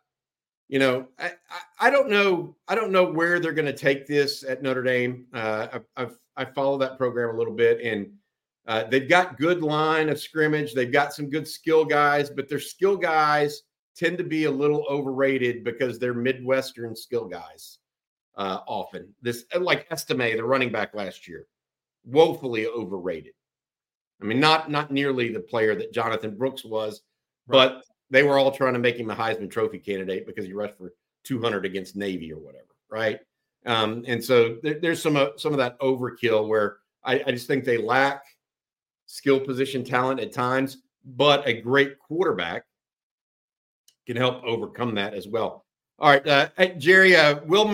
don't know. I don't know where they're going to take this at Notre Dame. I follow that program a little bit, and they've got good line of scrimmage. They've got some good skill guys, but their skill guys tend to be a little overrated because they're Midwestern skill guys. Often this, like Estime, the running back last year, woefully overrated. I mean, not nearly the player that Jonathan Brooks was, but they were all trying to make him a Heisman Trophy candidate because he rushed for 200 against Navy or whatever, right? And so there's some of that overkill where I just think they lack skill position talent at times, but a great quarterback can help overcome that as well. All right, Jerry, will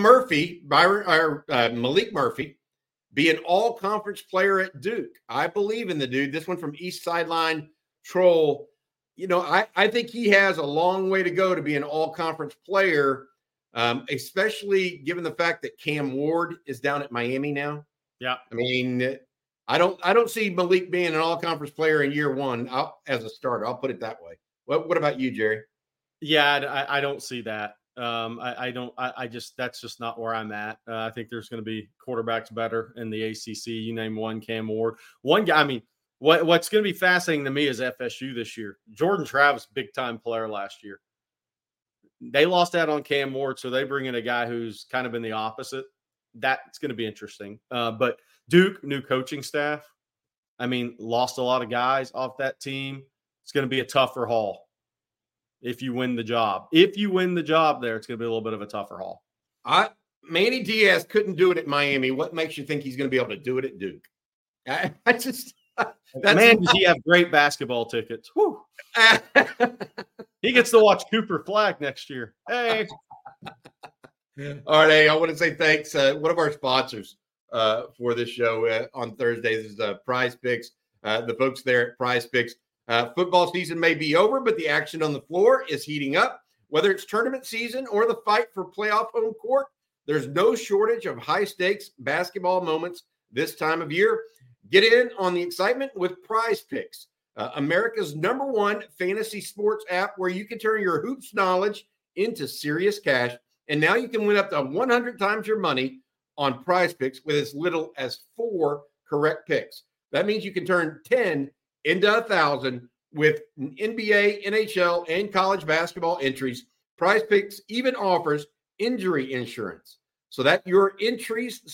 Malik Murphy be an all-conference player at Duke? I believe in the dude. This one from East Sideline Troll. I think he has a long way to go to be an all-conference player, especially given the fact that Cam Ward is down at Miami now. Yeah. I mean, I don't see Malik being an all-conference player in year one as a starter. I'll put it that way. What about you, Jerry? Yeah, I don't see that. That's just not where I'm at. I think there's going to be quarterbacks better in the ACC. You name one, Cam Ward. One guy, I mean, what's going to be fascinating to me is FSU this year. Jordan Travis, big-time player last year. They lost out on Cam Ward, so they bring in a guy who's kind of been the opposite. That's going to be interesting. But Duke, new coaching staff. I mean, lost a lot of guys off that team. It's going to be a tougher haul. If you win the job there, it's going to be a little bit of a tougher haul. Manny Diaz couldn't do it at Miami. What makes you think he's going to be able to do it at Duke? Does he have great basketball tickets? Woo. He gets to watch Cooper Flag next year. Hey. All right. Hey, I want to say thanks. One of our sponsors for this show on Thursdays is Prize Picks. The folks there at Prize Picks. Football season may be over, but the action on the floor is heating up. Whether it's tournament season or the fight for playoff home court, there's no shortage of high-stakes basketball moments this time of year. Get in on the excitement with Prize Picks, America's #1 fantasy sports app where you can turn your hoops knowledge into serious cash. And now you can win up to 100 times your money on Prize Picks with as little as 4 correct picks. That means you can turn 10 into 1,000 with NBA, NHL, and college basketball entries. Prize Picks even offers injury insurance so that your entries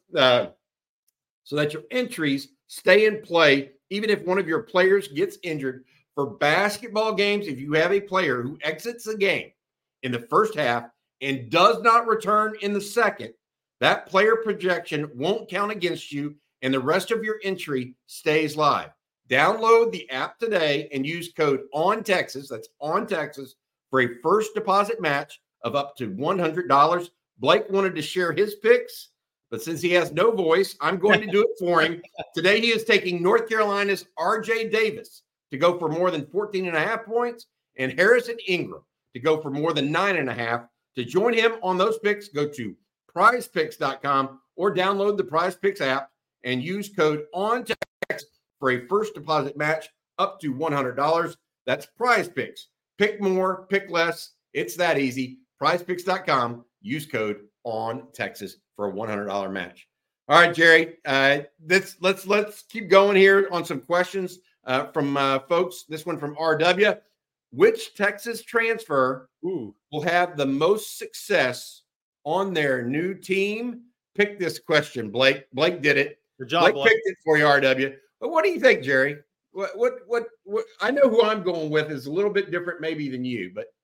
stay in play even if one of your players gets injured. For basketball games, if you have a player who exits the game in the first half and does not return in the second, that player projection won't count against you, and the rest of your entry stays live. Download the app today and use code ONTEXAS, that's on Texas, for a first deposit match of up to $100. Blake wanted to share his picks, but since he has no voice, I'm going to do it for him. Today he is taking North Carolina's R.J. Davis to go for more than 14.5 points, and Harrison Ingram to go for more than 9.5. To join him on those picks, go to prizepicks.com or download the Prize Picks app and use code ONTEXAS for a first deposit match up to $100. That's Prize Picks. Pick more, pick less. It's that easy. Prizepicks.com. Use code ONTEXAS for a $100 match. All right, Jerry. Let's keep going here on some questions from folks. This one from RW. Which Texas transfer will have the most success on their new team? Pick this question, Blake. Blake did it. Good job, Blake picked it for you, RW. But what do you think, Jerry? What? I know who I'm going with is a little bit different maybe than you, but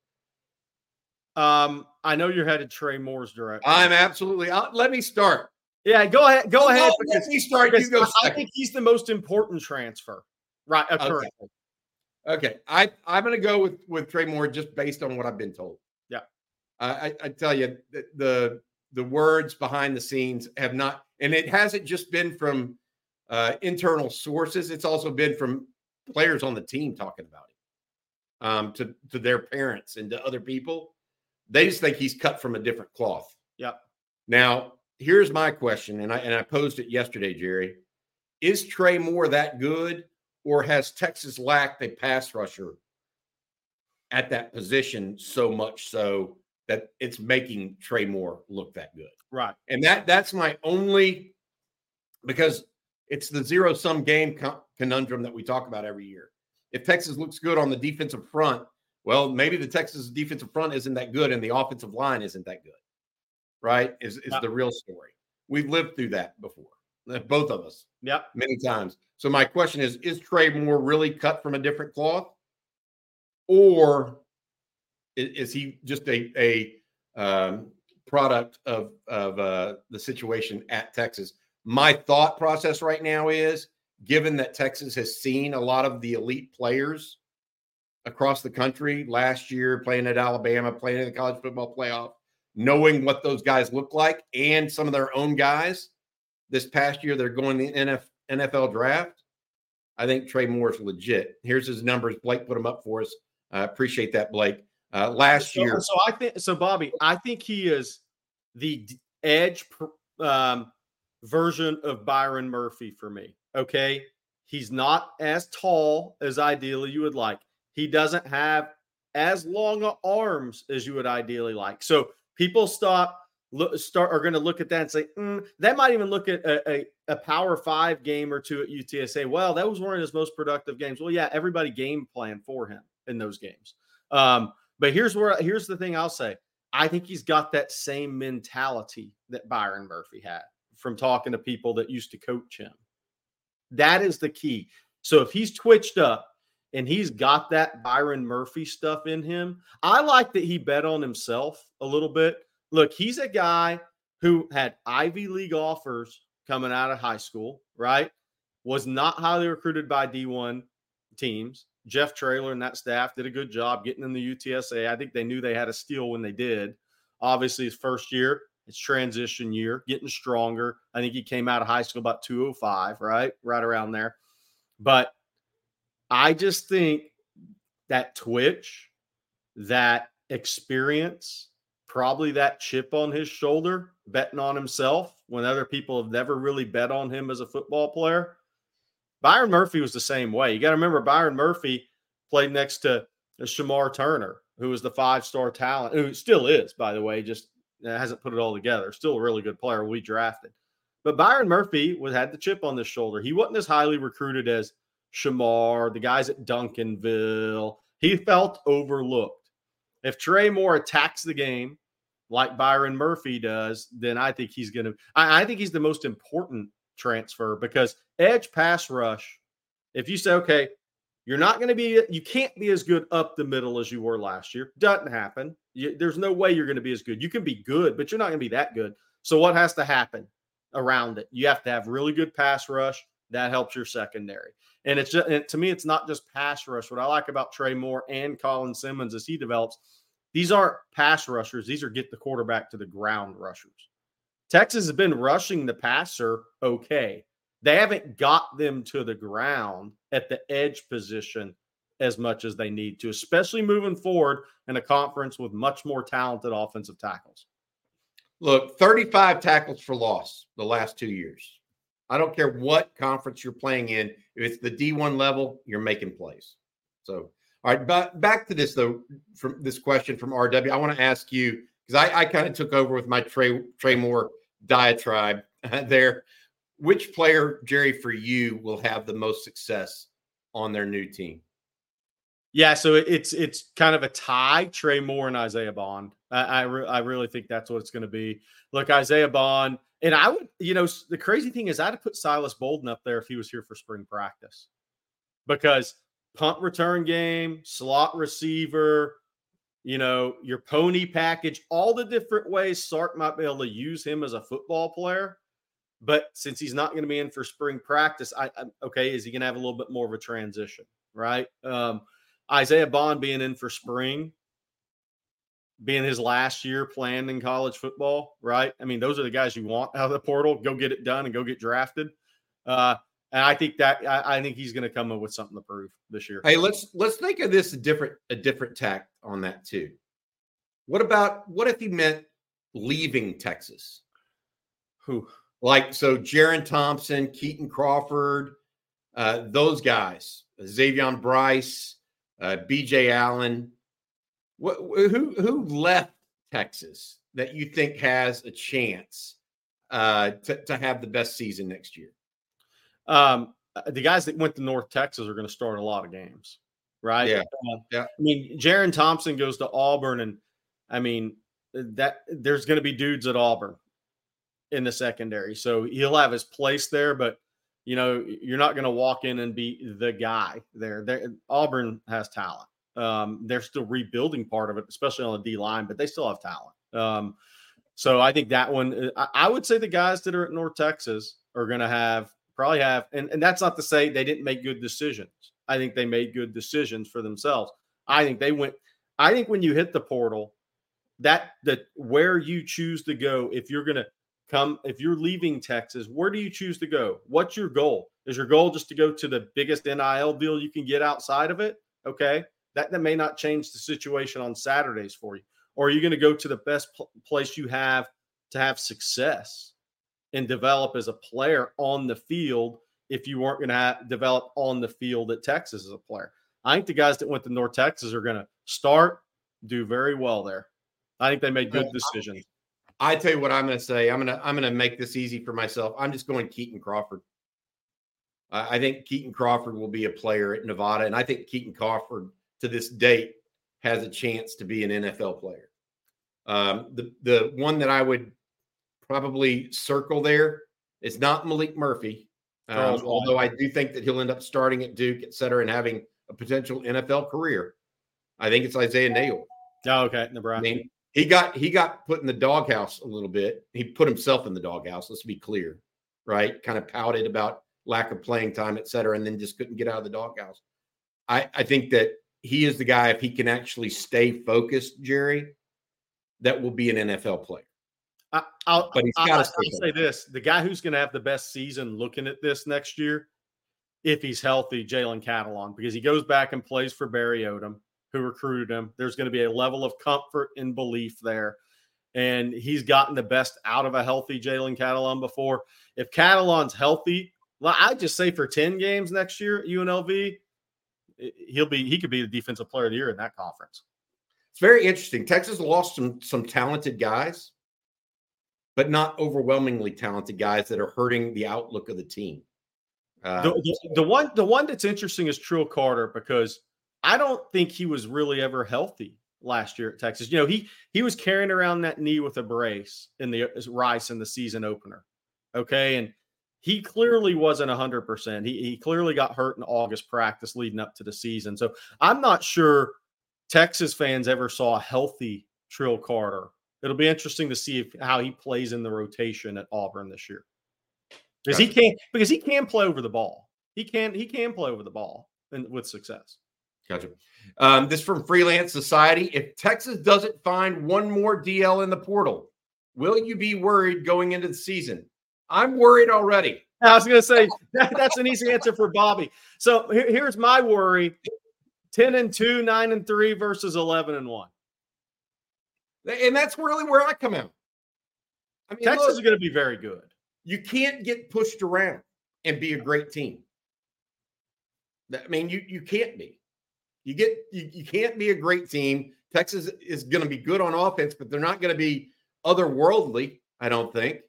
I know you're headed Trey Moore's direction. I'm absolutely. Let me start. Yeah, go ahead. Go ahead. Let me start. You go second. I think he's the most important transfer, right? Currently. Okay. I'm going to go with Trey Moore just based on what I've been told. Yeah. I tell you, the words behind the scenes have not, and it hasn't just been from internal sources. It's also been from players on the team talking about it to their parents and to other people. They just think he's cut from a different cloth. Yep. Now, here's my question, and I posed it yesterday, Jerry. Is Trey Moore that good, or has Texas lacked a pass rusher at that position so much so that it's making Trey Moore look that good? Right. And that's my only, because it's the zero-sum game conundrum that we talk about every year. If Texas looks good on the defensive front, well, maybe the Texas defensive front isn't that good and the offensive line isn't that good, right? Is the real story. We've lived through that before, both of us, many times. So my question is Trey Moore really cut from a different cloth, or is he just a product of the situation at Texas? My thought process right now is, given that Texas has seen a lot of the elite players across the country last year, playing at Alabama, playing in the college football playoff, knowing what those guys look like, and some of their own guys this past year, they're going to the NFL draft. I think Trey Moore's legit. Here's his numbers. Blake put them up for us. I appreciate that, Blake. Last year. So Bobby, I think he is the edge version of Byron Murphy for me. Okay. He's not as tall as ideally you would like. He doesn't have as long arms as you would ideally like. So people are going to look at that and say, that might even look at a Power 5 game or two at UTSA. Well, that was one of his most productive games. Well, yeah, everybody game planned for him in those games. But here's the thing I'll say. I think he's got that same mentality that Byron Murphy had from talking to people that used to coach him. That is the key. So if he's twitched up and he's got that Byron Murphy stuff in him, I like that he bet on himself a little bit. Look, he's a guy who had Ivy League offers coming out of high school, right? Was not highly recruited by D1 teams. Jeff Traylor and that staff did a good job getting in the UTSA. I think they knew they had a steal when they did. Obviously, his first year, it's transition year, getting stronger. I think he came out of high school about 205, right? Right around there. But I just think that twitch, that experience, probably that chip on his shoulder, betting on himself when other people have never really bet on him as a football player. Byron Murphy was the same way. You got to remember, Byron Murphy played next to Shamar Turner, who was the 5-star talent, who still is, by the way, just hasn't put it all together. Still a really good player we drafted. But Byron Murphy had the chip on his shoulder. He wasn't as highly recruited as Shamar, the guys at Duncanville. He felt overlooked. If Trey Moore attacks the game like Byron Murphy does, then I think he's going to – I think he's the most important transfer because edge pass rush, if you say, okay, you're not going to be – you can't be as good up the middle as you were last year. Doesn't happen. There's no way you're going to be as good. You can be good, but you're not going to be that good. So what has to happen around it? You have to have really good pass rush. That helps your secondary. And it's just, and to me, it's not just pass rush. What I like about Trey Moore and Colin Simmons as he develops, these aren't pass rushers. These are get the quarterback to the ground rushers. Texas has been rushing the passer okay. They haven't got them to the ground at the edge position as much as they need to, especially moving forward in a conference with much more talented offensive tackles. Look, 35 tackles for loss the last 2 years. I don't care what conference you're playing in. If it's the D1 level, you're making plays. So, all right, but back to this, though, from this question from RW. I want to ask you, because I kind of took over with my Trey Moore diatribe there. Which player, Jerry, for you will have the most success on their new team? Yeah, so it's kind of a tie, Trey Moore and Isaiah Bond. I really think that's what it's going to be. Look, Isaiah Bond, and I would, the crazy thing is I'd have put Silas Bolden up there if he was here for spring practice because punt return game, slot receiver, your pony package, all the different ways Sark might be able to use him as a football player. But since he's not going to be in for spring practice, is he going to have a little bit more of a transition, right? Isaiah Bond being in for spring, being his last year playing in college football, right? I mean, those are the guys you want out of the portal. Go get it done and go get drafted. And I think I think he's going to come up with something to prove this year. Hey, let's think of this a different tack on that too. What if he meant leaving Texas? Who? So Jaron Thompson, Keaton Crawford, those guys, Xavier Bryce, BJ Allen. Who left Texas that you think has a chance to have the best season next year? The guys that went to North Texas are going to start a lot of games, right? Yeah. I mean, Jaron Thompson goes to Auburn, and I mean that there's going to be dudes at Auburn in the secondary, so he'll have his place there. But you're not going to walk in and be the guy there. Auburn has talent. They're still rebuilding part of it, especially on the D line, but they still have talent. So I think that one, I would say the guys that are at North Texas are going to probably have, and that's not to say they didn't make good decisions. I think they made good decisions for themselves. I think when you hit the portal, that where you choose to go, if you're leaving Texas, where do you choose to go? What's your goal? Is your goal just to go to the biggest NIL deal you can get outside of it? Okay. That may not change the situation on Saturdays for you. Or are you going to go to the best place you have to have success and develop as a player on the field if you weren't going to develop on the field at Texas as a player? I think the guys that went to North Texas are going to do very well there. I think they made good decisions. I tell you what I'm going to say. I'm going to make this easy for myself. I'm just going Keaton Crawford. I think Keaton Crawford will be a player at Nevada, and I think Keaton Crawford to this date has a chance to be an NFL player. The one that I would probably circle there is not Malik Murphy, although I do think that he'll end up starting at Duke, et cetera, and having a potential NFL career. I think it's Isaiah Neal. Oh, okay, Nebraska. I mean, he got put in the doghouse a little bit. He put himself in the doghouse, let's be clear, right? Kind of pouted about lack of playing time, et cetera, and then just couldn't get out of the doghouse. I think that he is the guy, if he can actually stay focused, Jerry, that will be an NFL player. But he's got to say this. The guy who's going to have the best season looking at this next year, if he's healthy, Jalen Catalon, because he goes back and plays for Barry Odom, who recruited him. There's going to be a level of comfort and belief there. And he's gotten the best out of a healthy Jalen Catalon before. If Catalon's healthy, I'd just say for 10 games next year at UNLV, he could be the defensive player of the year in that conference. It's very interesting. Texas lost some talented guys, but not overwhelmingly talented guys that are hurting the outlook of the team. The one that's interesting is Trill Carter, because I don't think he was really ever healthy last year at Texas. You know, he was carrying around that knee with a brace in the Rice in the season opener. Okay. And he clearly wasn't 100%. He clearly got hurt in August practice leading up to the season. So I'm not sure Texas fans ever saw a healthy Trill Carter. It'll be interesting to see how he plays in the rotation at Auburn this year. Because he can play over the ball. He can play over the ball with success. Gotcha. This from Freelance Society. If Texas doesn't find one more DL in the portal, will you be worried going into the season? I'm worried already. I was going to say that's an easy answer for Bobby. So here's my worry: 10-2, 9-3 versus 11-1. And that's really where I come out. I mean, Texas is going to be very good. You can't get pushed around and be a great team. I mean, you can't be. You can't be a great team. Texas is going to be good on offense, but they're not going to be otherworldly, I don't think.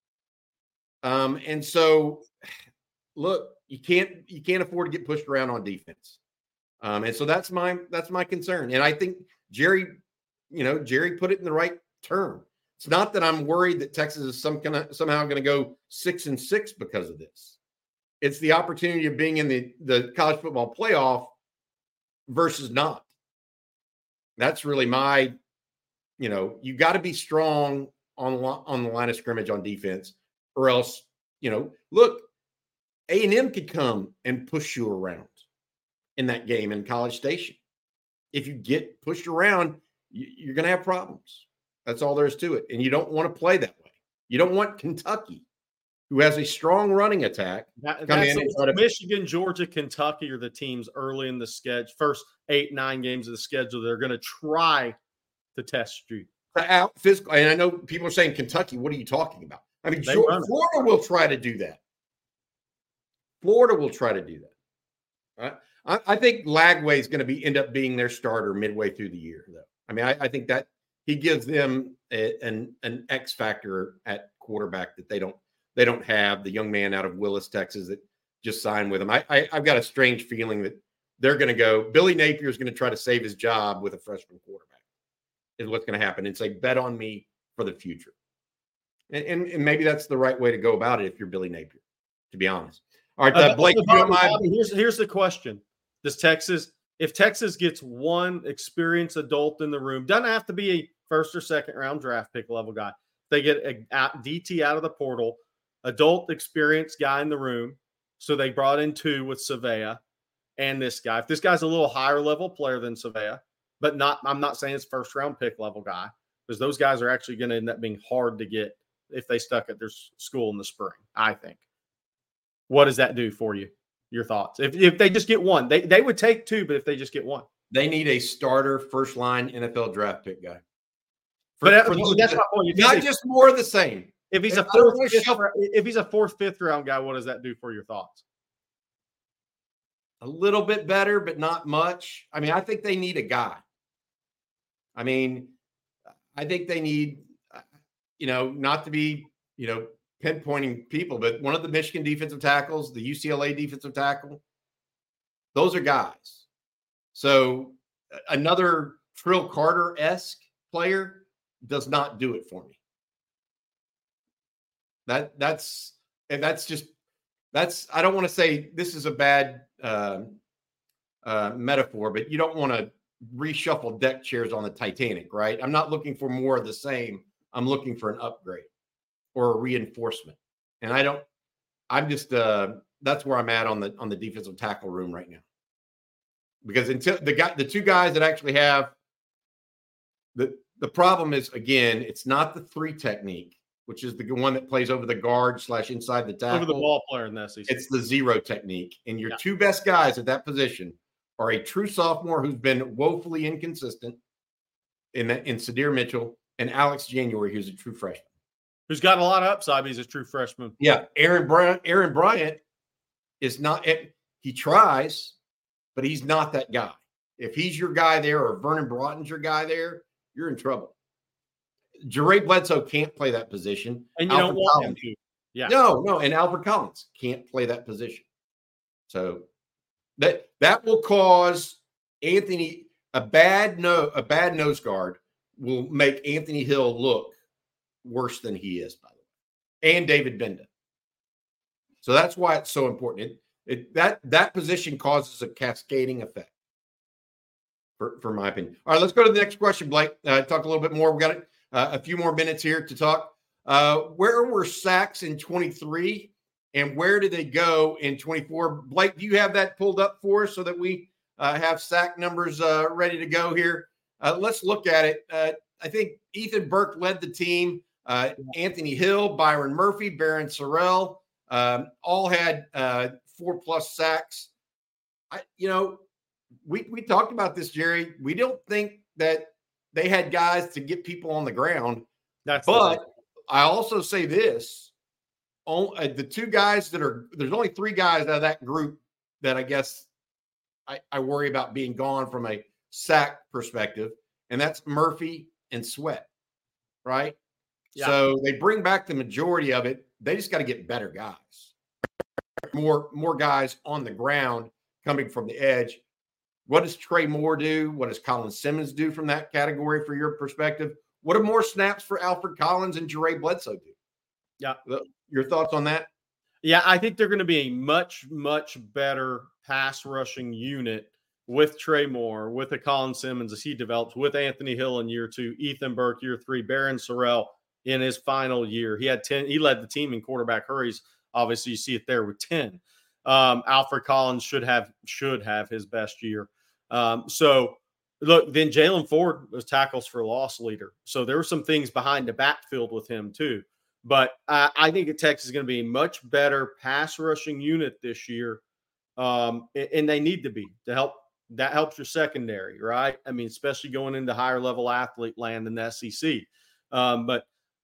And so, look, you can't afford to get pushed around on defense. And so that's my concern. And I think Jerry put it in the right term. It's not that I'm worried that Texas is somehow going to go 6-6 because of this. It's the opportunity of being in the college football playoff versus not. That's really my, you got to be strong on the line of scrimmage on defense, or else, look, A&M could come and push you around in that game in College Station. If you get pushed around, you're going to have problems. That's all there is to it. And you don't want to play that way. You don't want Kentucky, who has a strong running attack, come in and try to. Michigan, Georgia, Kentucky are the teams early in the schedule, first 8-9 games of the schedule. They're going to try to test you. Out physical. And I know people are saying Kentucky, what are you talking about? I mean, Florida will try to do that. Right? I think Lagway is going to end up being their starter midway through the year, though. I mean, I think that he gives them an X factor at quarterback that they don't have. The young man out of Willis, Texas, that just signed with him. I've got a strange feeling that they're going to go. Billy Napier is going to try to save his job with a freshman quarterback. Is what's going to happen, and say, bet on me for the future. And maybe that's the right way to go about it if you're Billy Napier, to be honest. All right, Blake, here's the question: if Texas gets one experienced adult in the room, doesn't have to be a first or second round draft pick level guy. They get a DT out of the portal, adult experienced guy in the room. So they brought in 2 with Savea and this guy. If this guy's a little higher level player than Savea, but I'm not saying it's first round pick level guy, because those guys are actually going to end up being hard to get if they stuck at their school in the spring, I think. What does that do for you? Your thoughts? If they just get one, they would take 2, but if they just get one. They need a starter first line NFL draft pick guy. That's my point. Not just more of the same. If he's a 4th, 5th round guy, what does that do for your thoughts? A little bit better, but not much. I mean, I think they need a guy. I mean, I think they need, not to be, pinpointing people, but one of the Michigan defensive tackles, the UCLA defensive tackle, those are guys. So another Trill Carter-esque player does not do it for me. That's I don't want to say this is a bad metaphor, but you don't want to reshuffle deck chairs on the Titanic, right? I'm not looking for more of the same. I'm looking for an upgrade or a reinforcement. And that's where I'm at on the defensive tackle room right now. Because until the 2 guys that actually have the problem is, again, it's not the 3 technique, which is the one that plays over the guard / inside the tackle. Over the ball player in the SEC. It's the 0 technique. And your 2 best guys at that position are a true sophomore who's been woefully inconsistent in Sadir Mitchell, and Alex January, who's a true freshman. Who's got a lot of upside, but he's a true freshman. Yeah. Aaron Bryant is not – he tries, but he's not that guy. If he's your guy there, or Vernon Broughton's your guy there, you're in trouble. Jeray Bledsoe can't play that position. And you Alfred don't want Collins, him to. Yeah. No. And Alfred Collins can't play that position. So that will cause Anthony a bad nose guard will make Anthony Hill look worse than he is, by the way, and David Benda. So that's why it's so important. That position causes a cascading effect, for my opinion. All right, let's go to the next question, Blake. Talk a little bit more. We got a few more minutes here to talk. Where were sacks in 23, and where did they go in 24? Blake, do you have that pulled up for us so that we have sack numbers ready to go here? Let's look at it. I think Ethan Burke led the team. Anthony Hill, Byron Murphy, Barron Sorrell, all had 4+ sacks. We talked about this, Jerry. We don't think that they had guys to get people on the ground. But I also say this: the two guys there's only 3 guys out of that group that I guess I worry about being gone from a sack perspective, and that's Murphy and Sweat, right? Yeah. So they bring back the majority of it. They just got to get better guys, more guys on the ground coming from the edge. What does Trey Moore do? What does Colin Simmons do from that category for your perspective? What are more snaps for Alfred Collins and Jeray Bledsoe do? Yeah. Your thoughts on that? Yeah, I think they're going to be a much, much better pass rushing unit with Trey Moore, with a Colin Simmons as he develops, with Anthony Hill in year 2, Ethan Burke year 3, Barron Sorrell in his final year. He had 10. He led the team in quarterback hurries. Obviously, you see it there with 10. Alfred Collins should have his best year. So look, then Jalen Ford was tackles for loss leader. So there were some things behind the backfield with him too. But I think Texas is going to be a much better pass rushing unit this year. And they need to be to help. That helps your secondary, right? I mean, especially going into higher level athlete land in the SEC. But,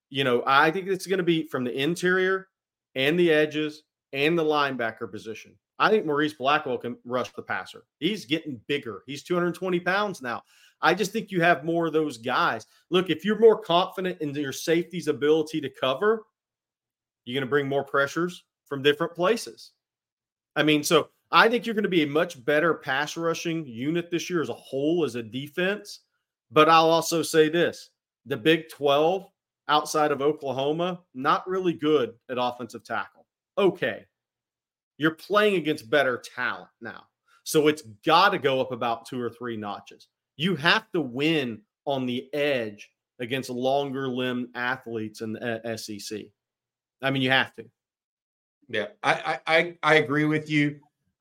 I think it's going to be from the interior and the edges and the linebacker position. I think Maurice Blackwell can rush the passer. He's getting bigger. He's 220 pounds now. I just think you have more of those guys. Look, if you're more confident in your safety's ability to cover, you're going to bring more pressures from different places. I mean, so I think you're going to be a much better pass rushing unit this year as a whole, as a defense. But I'll also say this, the Big 12 outside of Oklahoma, not really good at offensive tackle. Okay. You're playing against better talent now. So it's got to go up about 2 or 3 notches. You have to win on the edge against longer limb athletes in the SEC. I mean, you have to. Yeah, I agree with you.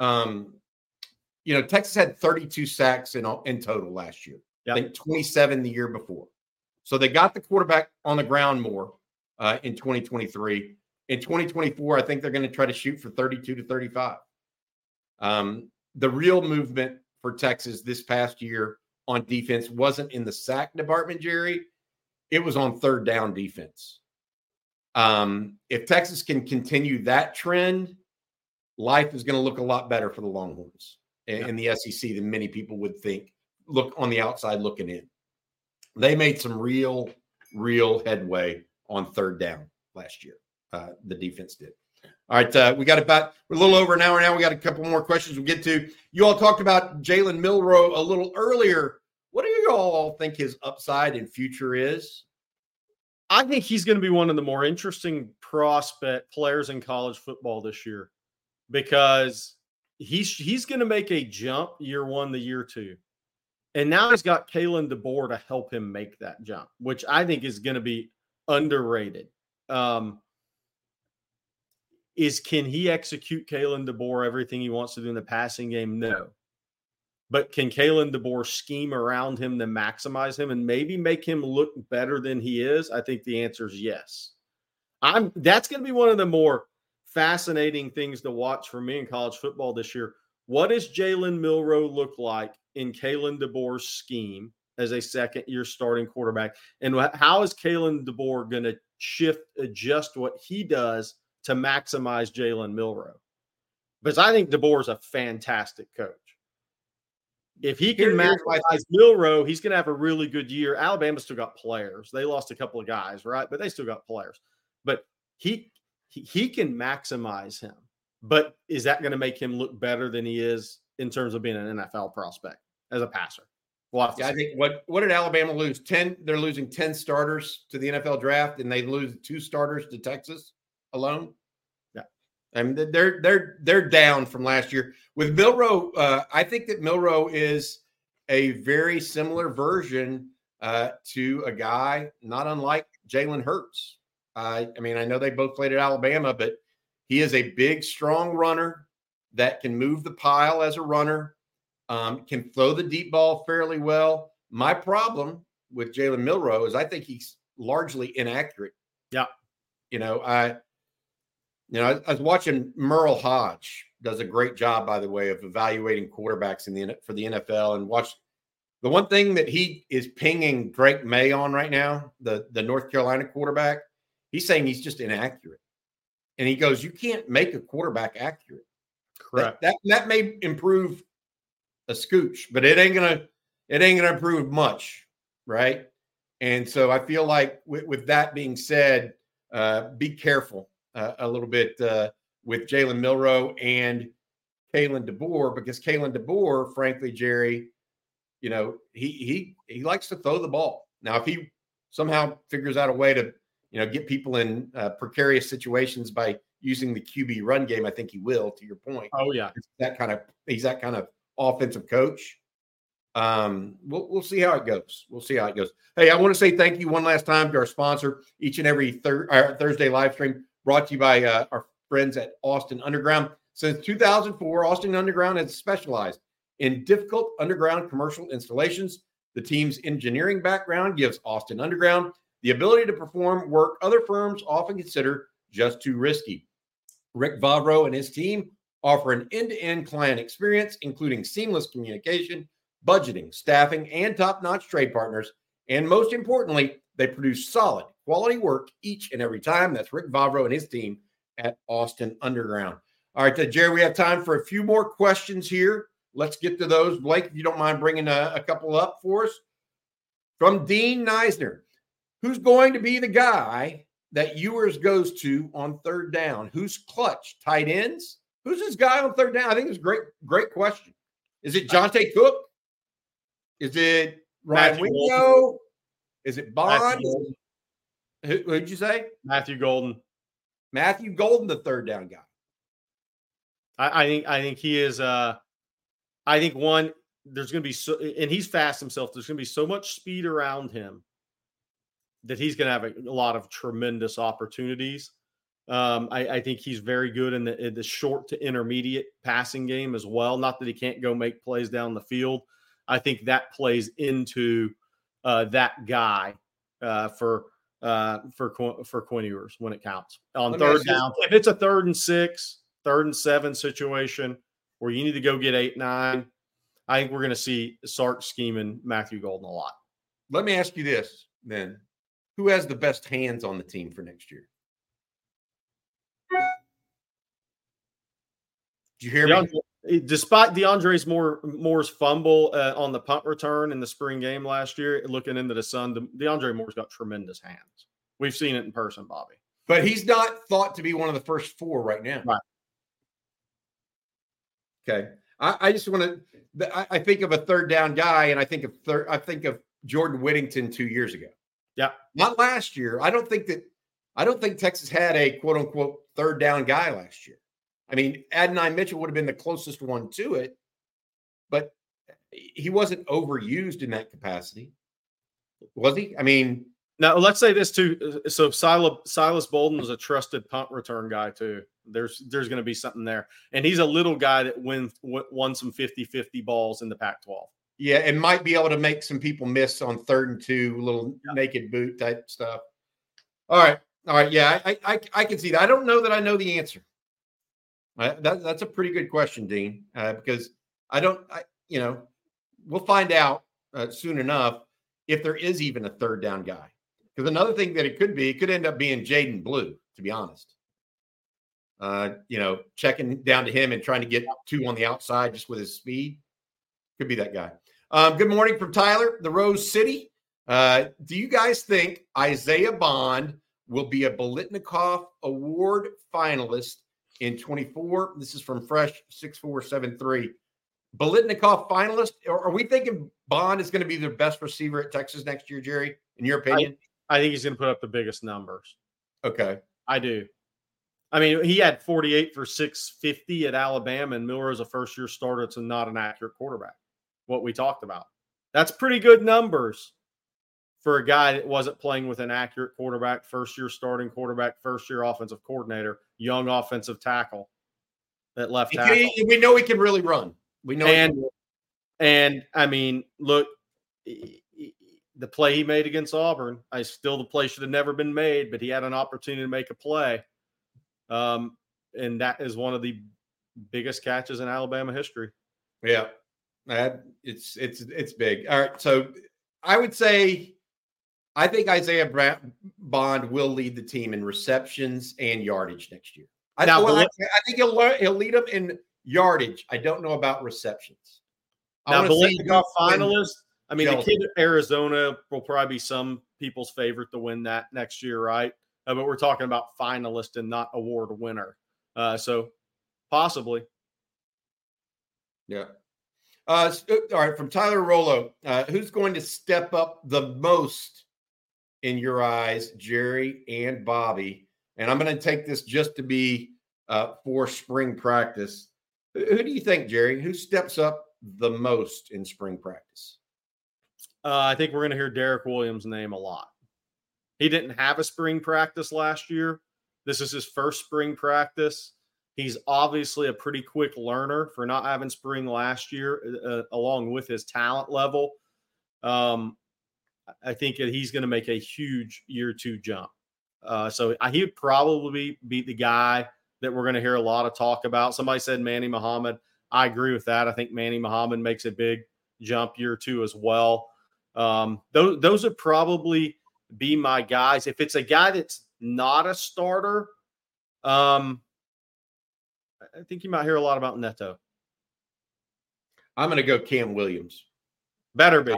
Texas had 32 sacks in total last year. Yep. I think 27 the year before. So they got the quarterback on the ground more in 2023. In 2024, I think they're going to try to shoot for 32 to 35. The real movement for Texas this past year on defense wasn't in the sack department, Jerry. It was on third down defense. If Texas can continue that trend, life is going to look a lot better for the Longhorns in the SEC than many people would think. Look on the outside looking in. They made some real headway on third down last year. The defense did. All right, we're a little over an hour now. We got a couple more questions we'll get to. You all talked about Jalen Milroe a little earlier. What do you all think his upside and future is? I think he's going to be one of the more interesting prospect players in college football this year because he's going to make a jump year 1 to year 2. And now he's got Kalen DeBoer to help him make that jump, which I think is going to be underrated. Can he execute Kalen DeBoer everything he wants to do in the passing game? No. But can Kalen DeBoer scheme around him to maximize him and maybe make him look better than he is? I think the answer is yes. That's going to be one of the more fascinating things to watch for me in college football this year. What does Jalen Milroe look like in Kalen DeBoer's scheme as a second-year starting quarterback? And how is Kalen DeBoer going to adjust what he does to maximize Jalen Milroe? Because I think DeBoer is a fantastic coach. If he can maximize Milroe, he's going to have a really good year. Alabama still got players. They lost a couple of guys, right? But they still got players. But he can maximize him. But is that going to make him look better than he is in terms of being an NFL prospect as a passer? Well, I think what did Alabama lose? 10. They're losing 10 starters to the NFL draft, and they lose 2 starters to Texas alone. Yeah, I mean they're down from last year. With Milroe, I think that Milroe is a very similar version to a guy not unlike Jalen Hurts. I mean, I know they both played at Alabama, but he is a big, strong runner that can move the pile as a runner. Can throw the deep ball fairly well. My problem with Jalen Milroe is I think he's largely inaccurate. Yeah. I was watching Merle Hodge does a great job, by the way, of evaluating quarterbacks for the NFL, and watch the one thing that he is pinging Drake May on right now, the North Carolina quarterback. He's saying he's just inaccurate. And he goes, you can't make a quarterback accurate. Correct. That may improve a scooch, but it ain't gonna improve much, right? And so I feel like with that being said, be careful a little bit with Jalen Milroe and Kalen DeBoer, because Kalen DeBoer, frankly, Jerry, he likes to throw the ball. Now, if he somehow figures out a way to get people in precarious situations by using the QB run game, I think he will. To your point, oh yeah, he's that kind of offensive coach. We'll see how it goes. Hey, I want to say thank you one last time to our sponsor, each and every Thursday live stream brought to you by our friends at Austin Underground. Since 2004, Austin Underground has specialized in difficult underground commercial installations. The team's engineering background gives Austin Underground the ability to perform work other firms often consider just too risky. Rick Vavro and his team offer an end-to-end client experience, including seamless communication, budgeting, staffing, and top-notch trade partners. And most importantly, they produce solid, quality work each and every time. That's Rick Vavro and his team at Austin Underground. All right, Jerry, we have time for a few more questions here. Let's get to those. Blake, if you don't mind bringing a couple up for us. From Dean Neisner, who's going to be the guy that Ewers goes to on third down? Who's clutch? Tight ends? Who's this guy on third down? I think it's a great question. Is it Jonte Cook? Is it Ryan Wingo? Is it Bond? Who'd you say? Matthew Golden. Matthew Golden, the third down guy. I think he is. I think there's going to be and he's fast himself. There's going to be so much speed around him that he's going to have a lot of tremendous opportunities. I think he's very good in the short to intermediate passing game as well. Not that he can't go make plays down the field. I think that plays into that guy for Quinn Ewers when it counts on third down. If it's a 3rd and 6, 3rd and 7 situation where you need to go get 8, 9, I think we're going to see Sark scheming Matthew Golden a lot. Let me ask you this then. Who has the best hands on the team for next year? Did you hear me? Despite DeAndre Moore's fumble on the punt return in the spring game last year, looking into the sun, DeAndre Moore's got tremendous hands. We've seen it in person, Bobby. But he's not thought to be one of the first 4 right now. Right. Okay. I just want to – I think of a third down guy, and I think of Jordan Whittington 2 years ago. Yeah. Not last year. I don't think Texas had a quote unquote third down guy last year. I mean, Adonai Mitchell would have been the closest one to it, but he wasn't overused in that capacity. Was he? I mean, now let's say this too. So Silas Bolden is a trusted punt return guy too. There's going to be something there. And he's a little guy that won some 50-50 balls in the Pac-12. Yeah, and might be able to make some people miss on 3rd and 2, little naked boot type stuff. All right. Yeah, I can see that. I don't know that I know the answer. That's a pretty good question, Dean, because we'll find out soon enough if there is even a third down guy. Because another thing that it could end up being Jaden Blue, to be honest. Checking down to him and trying to get 2 on the outside just with his speed. Could be that guy. Good morning from Tyler, the Rose City. Do you guys think Isaiah Bond will be a Biletnikoff Award finalist in 24? This is from Fresh 6473. Biletnikoff finalist? Or are we thinking Bond is going to be the best receiver at Texas next year, Jerry, in your opinion? I think he's going to put up the biggest numbers. Okay. I do. I mean, he had 48 for 650 at Alabama, and Miller is a first-year starter. It's not an accurate quarterback, what we talked about. That's pretty good numbers for a guy that wasn't playing with an accurate quarterback, first-year starting quarterback, first-year offensive coordinator, young offensive tackle at left tackle. We know he can really run. We know. And I mean, look, the play he made against Auburn, the play should have never been made, but he had an opportunity to make a play. And that is one of the biggest catches in Alabama history. Yeah. It's big. All right. So I would say, I think Isaiah Bond will lead the team in receptions and yardage next year. I think he'll lead them in yardage. I don't know about receptions. Now, Biletnikoff finalist. I mean, the kid at Arizona will probably be some people's favorite to win that next year, right? But we're talking about finalist and not award winner. So possibly. Yeah. All right. From Tyler Rollo, who's going to step up the most in your eyes, Jerry and Bobby? And I'm going to take this just to be for spring practice. Who do you think, Jerry? Who steps up the most in spring practice? I think we're going to hear Derek Williams' name a lot. He didn't have a spring practice last year. This is his first spring practice. He's obviously a pretty quick learner for not having spring last year, along with his talent level. I think that he's going to make a huge year 2 jump. So he would probably be the guy that we're going to hear a lot of talk about. Somebody said Manny Muhammad. I agree with that. I think Manny Muhammad makes a big jump year 2 as well. Those would probably be my guys. If it's a guy that's not a starter, I think you might hear a lot about Neto. I'm going to go Cam Williams. Better be.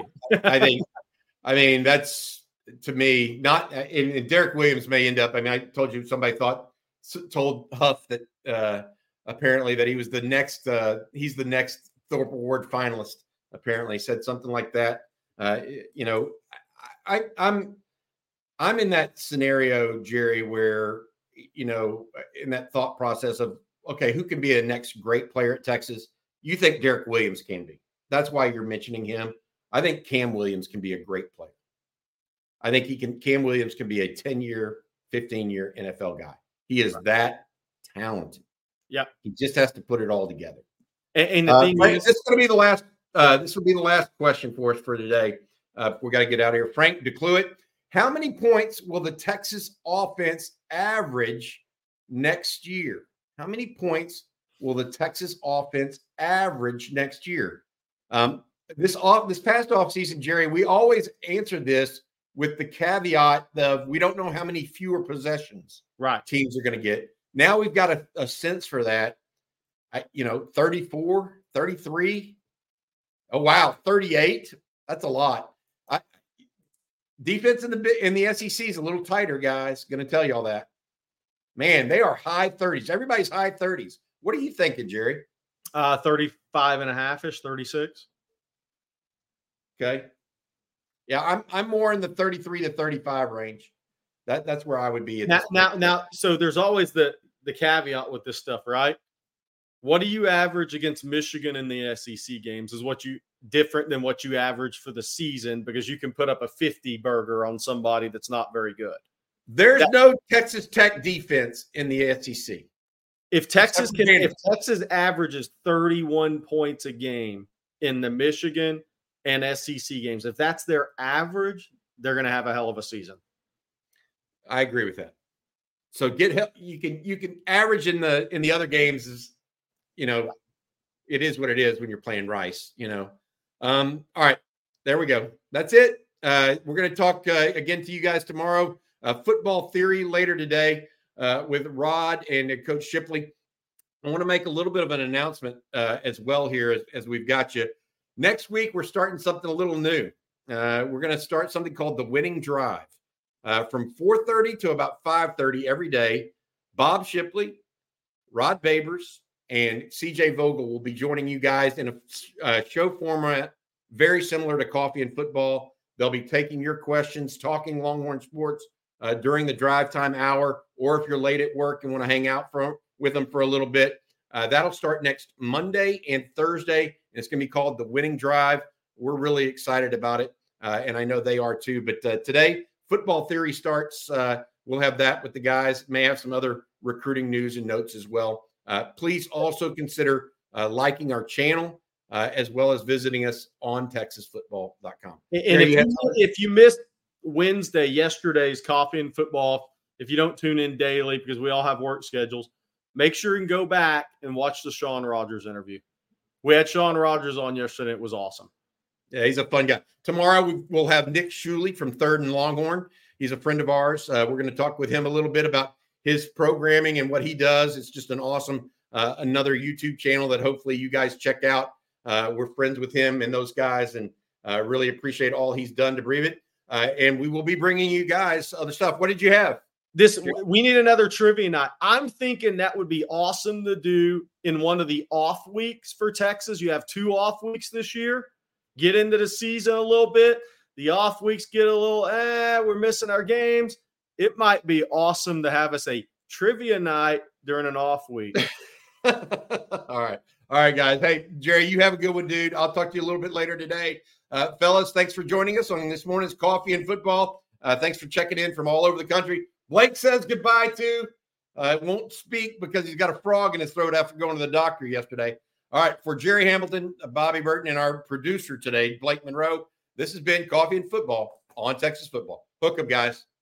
I mean, that's, to me, not – and Derek Williams may end up – I mean, I told you somebody told Huff that apparently that he was the next he's the next Thorpe Award finalist, apparently. Said something like that. I'm in that scenario, Jerry, where, in that thought process of, okay, who can be a next great player at Texas? You think Derek Williams can be. That's why you're mentioning him. I think Cam Williams can be a great player. I think Cam Williams can be a 10-year, 15-year NFL guy. He is that talented. Yeah. He just has to put it all together. And the thing Frank, this is going to be the last this will be the last question for us for today. We got to get out of here. Frank DeCluet, how many points will the Texas offense average next year? How many points will the Texas offense average next year? This past offseason, Jerry, we always answer this with the caveat of we don't know how many fewer possessions teams are going to get. Now we've got a sense for that. 34, 33. Oh, wow, 38. That's a lot. Defense in the SEC is a little tighter, guys. Going to tell you all that. Man, they are high 30s. Everybody's high 30s. What are you thinking, Jerry? 35 and a half-ish, 36. Okay. Yeah, I'm more in the 33 to 35 range. That's where I would be. Now, so there's always the caveat with this stuff, right? What do you average against Michigan in the SEC games is different than what you average for the season, because you can put up a 50 burger on somebody that's not very good. There's no Texas Tech defense in the SEC. If Texas averages 31 points a game in the Michigan and SEC games, if that's their average, they're going to have a hell of a season. I agree with that. So you can average in the other games is, it is what it is when you're playing Rice, All right, there we go. That's it. We're going to talk again to you guys tomorrow. Football Theory later today with Rod and Coach Shipley. I want to make a little bit of an announcement as well here as we've got you. Next week, we're starting something a little new. We're going to start something called the Winning Drive from 4:30 to about 5:30 every day. Bob Shipley, Rod Babers, and CJ Vogel will be joining you guys in a show format very similar to Coffee and Football. They'll be taking your questions, talking Longhorn sports during the drive time hour, or if you're late at work and want to hang out with them for a little bit. That'll start next Monday and Thursday, and it's going to be called The Winning Drive. We're really excited about it, and I know they are too. But today, Football Theory starts. We'll have that with the guys. May have some other recruiting news and notes as well. Please also consider liking our channel as well as visiting us on TexasFootball.com. And if you missed yesterday's Coffee and Football, if you don't tune in daily because we all have work schedules, make sure you can go back and watch the Sean Rogers interview. We had Sean Rogers on yesterday. It was awesome. Yeah, he's a fun guy. Tomorrow we'll have Nick Shuley from Third and Longhorn. He's a friend of ours. We're going to talk with him a little bit about his programming and what he does. It's just an awesome, another YouTube channel that hopefully you guys check out. We're friends with him and those guys, and really appreciate all he's done to Breathe It. And we will be bringing you guys other stuff. What did you have? We need another trivia night. I'm thinking that would be awesome to do in one of the off weeks for Texas. You have 2 off weeks this year. Get into the season a little bit. The off weeks get a little, we're missing our games. It might be awesome to have us a trivia night during an off week. All right, guys. Hey, Jerry, you have a good one, dude. I'll talk to you a little bit later today. Fellas, thanks for joining us on this morning's Coffee and Football. Thanks for checking in from all over the country. Blake says goodbye to. Won't speak because he's got a frog in his throat after going to the doctor yesterday. All right, for Jerry Hamilton, Bobby Burton, and our producer today, Blake Monroe, this has been Coffee and Football on Texas Football. Hook 'em, guys.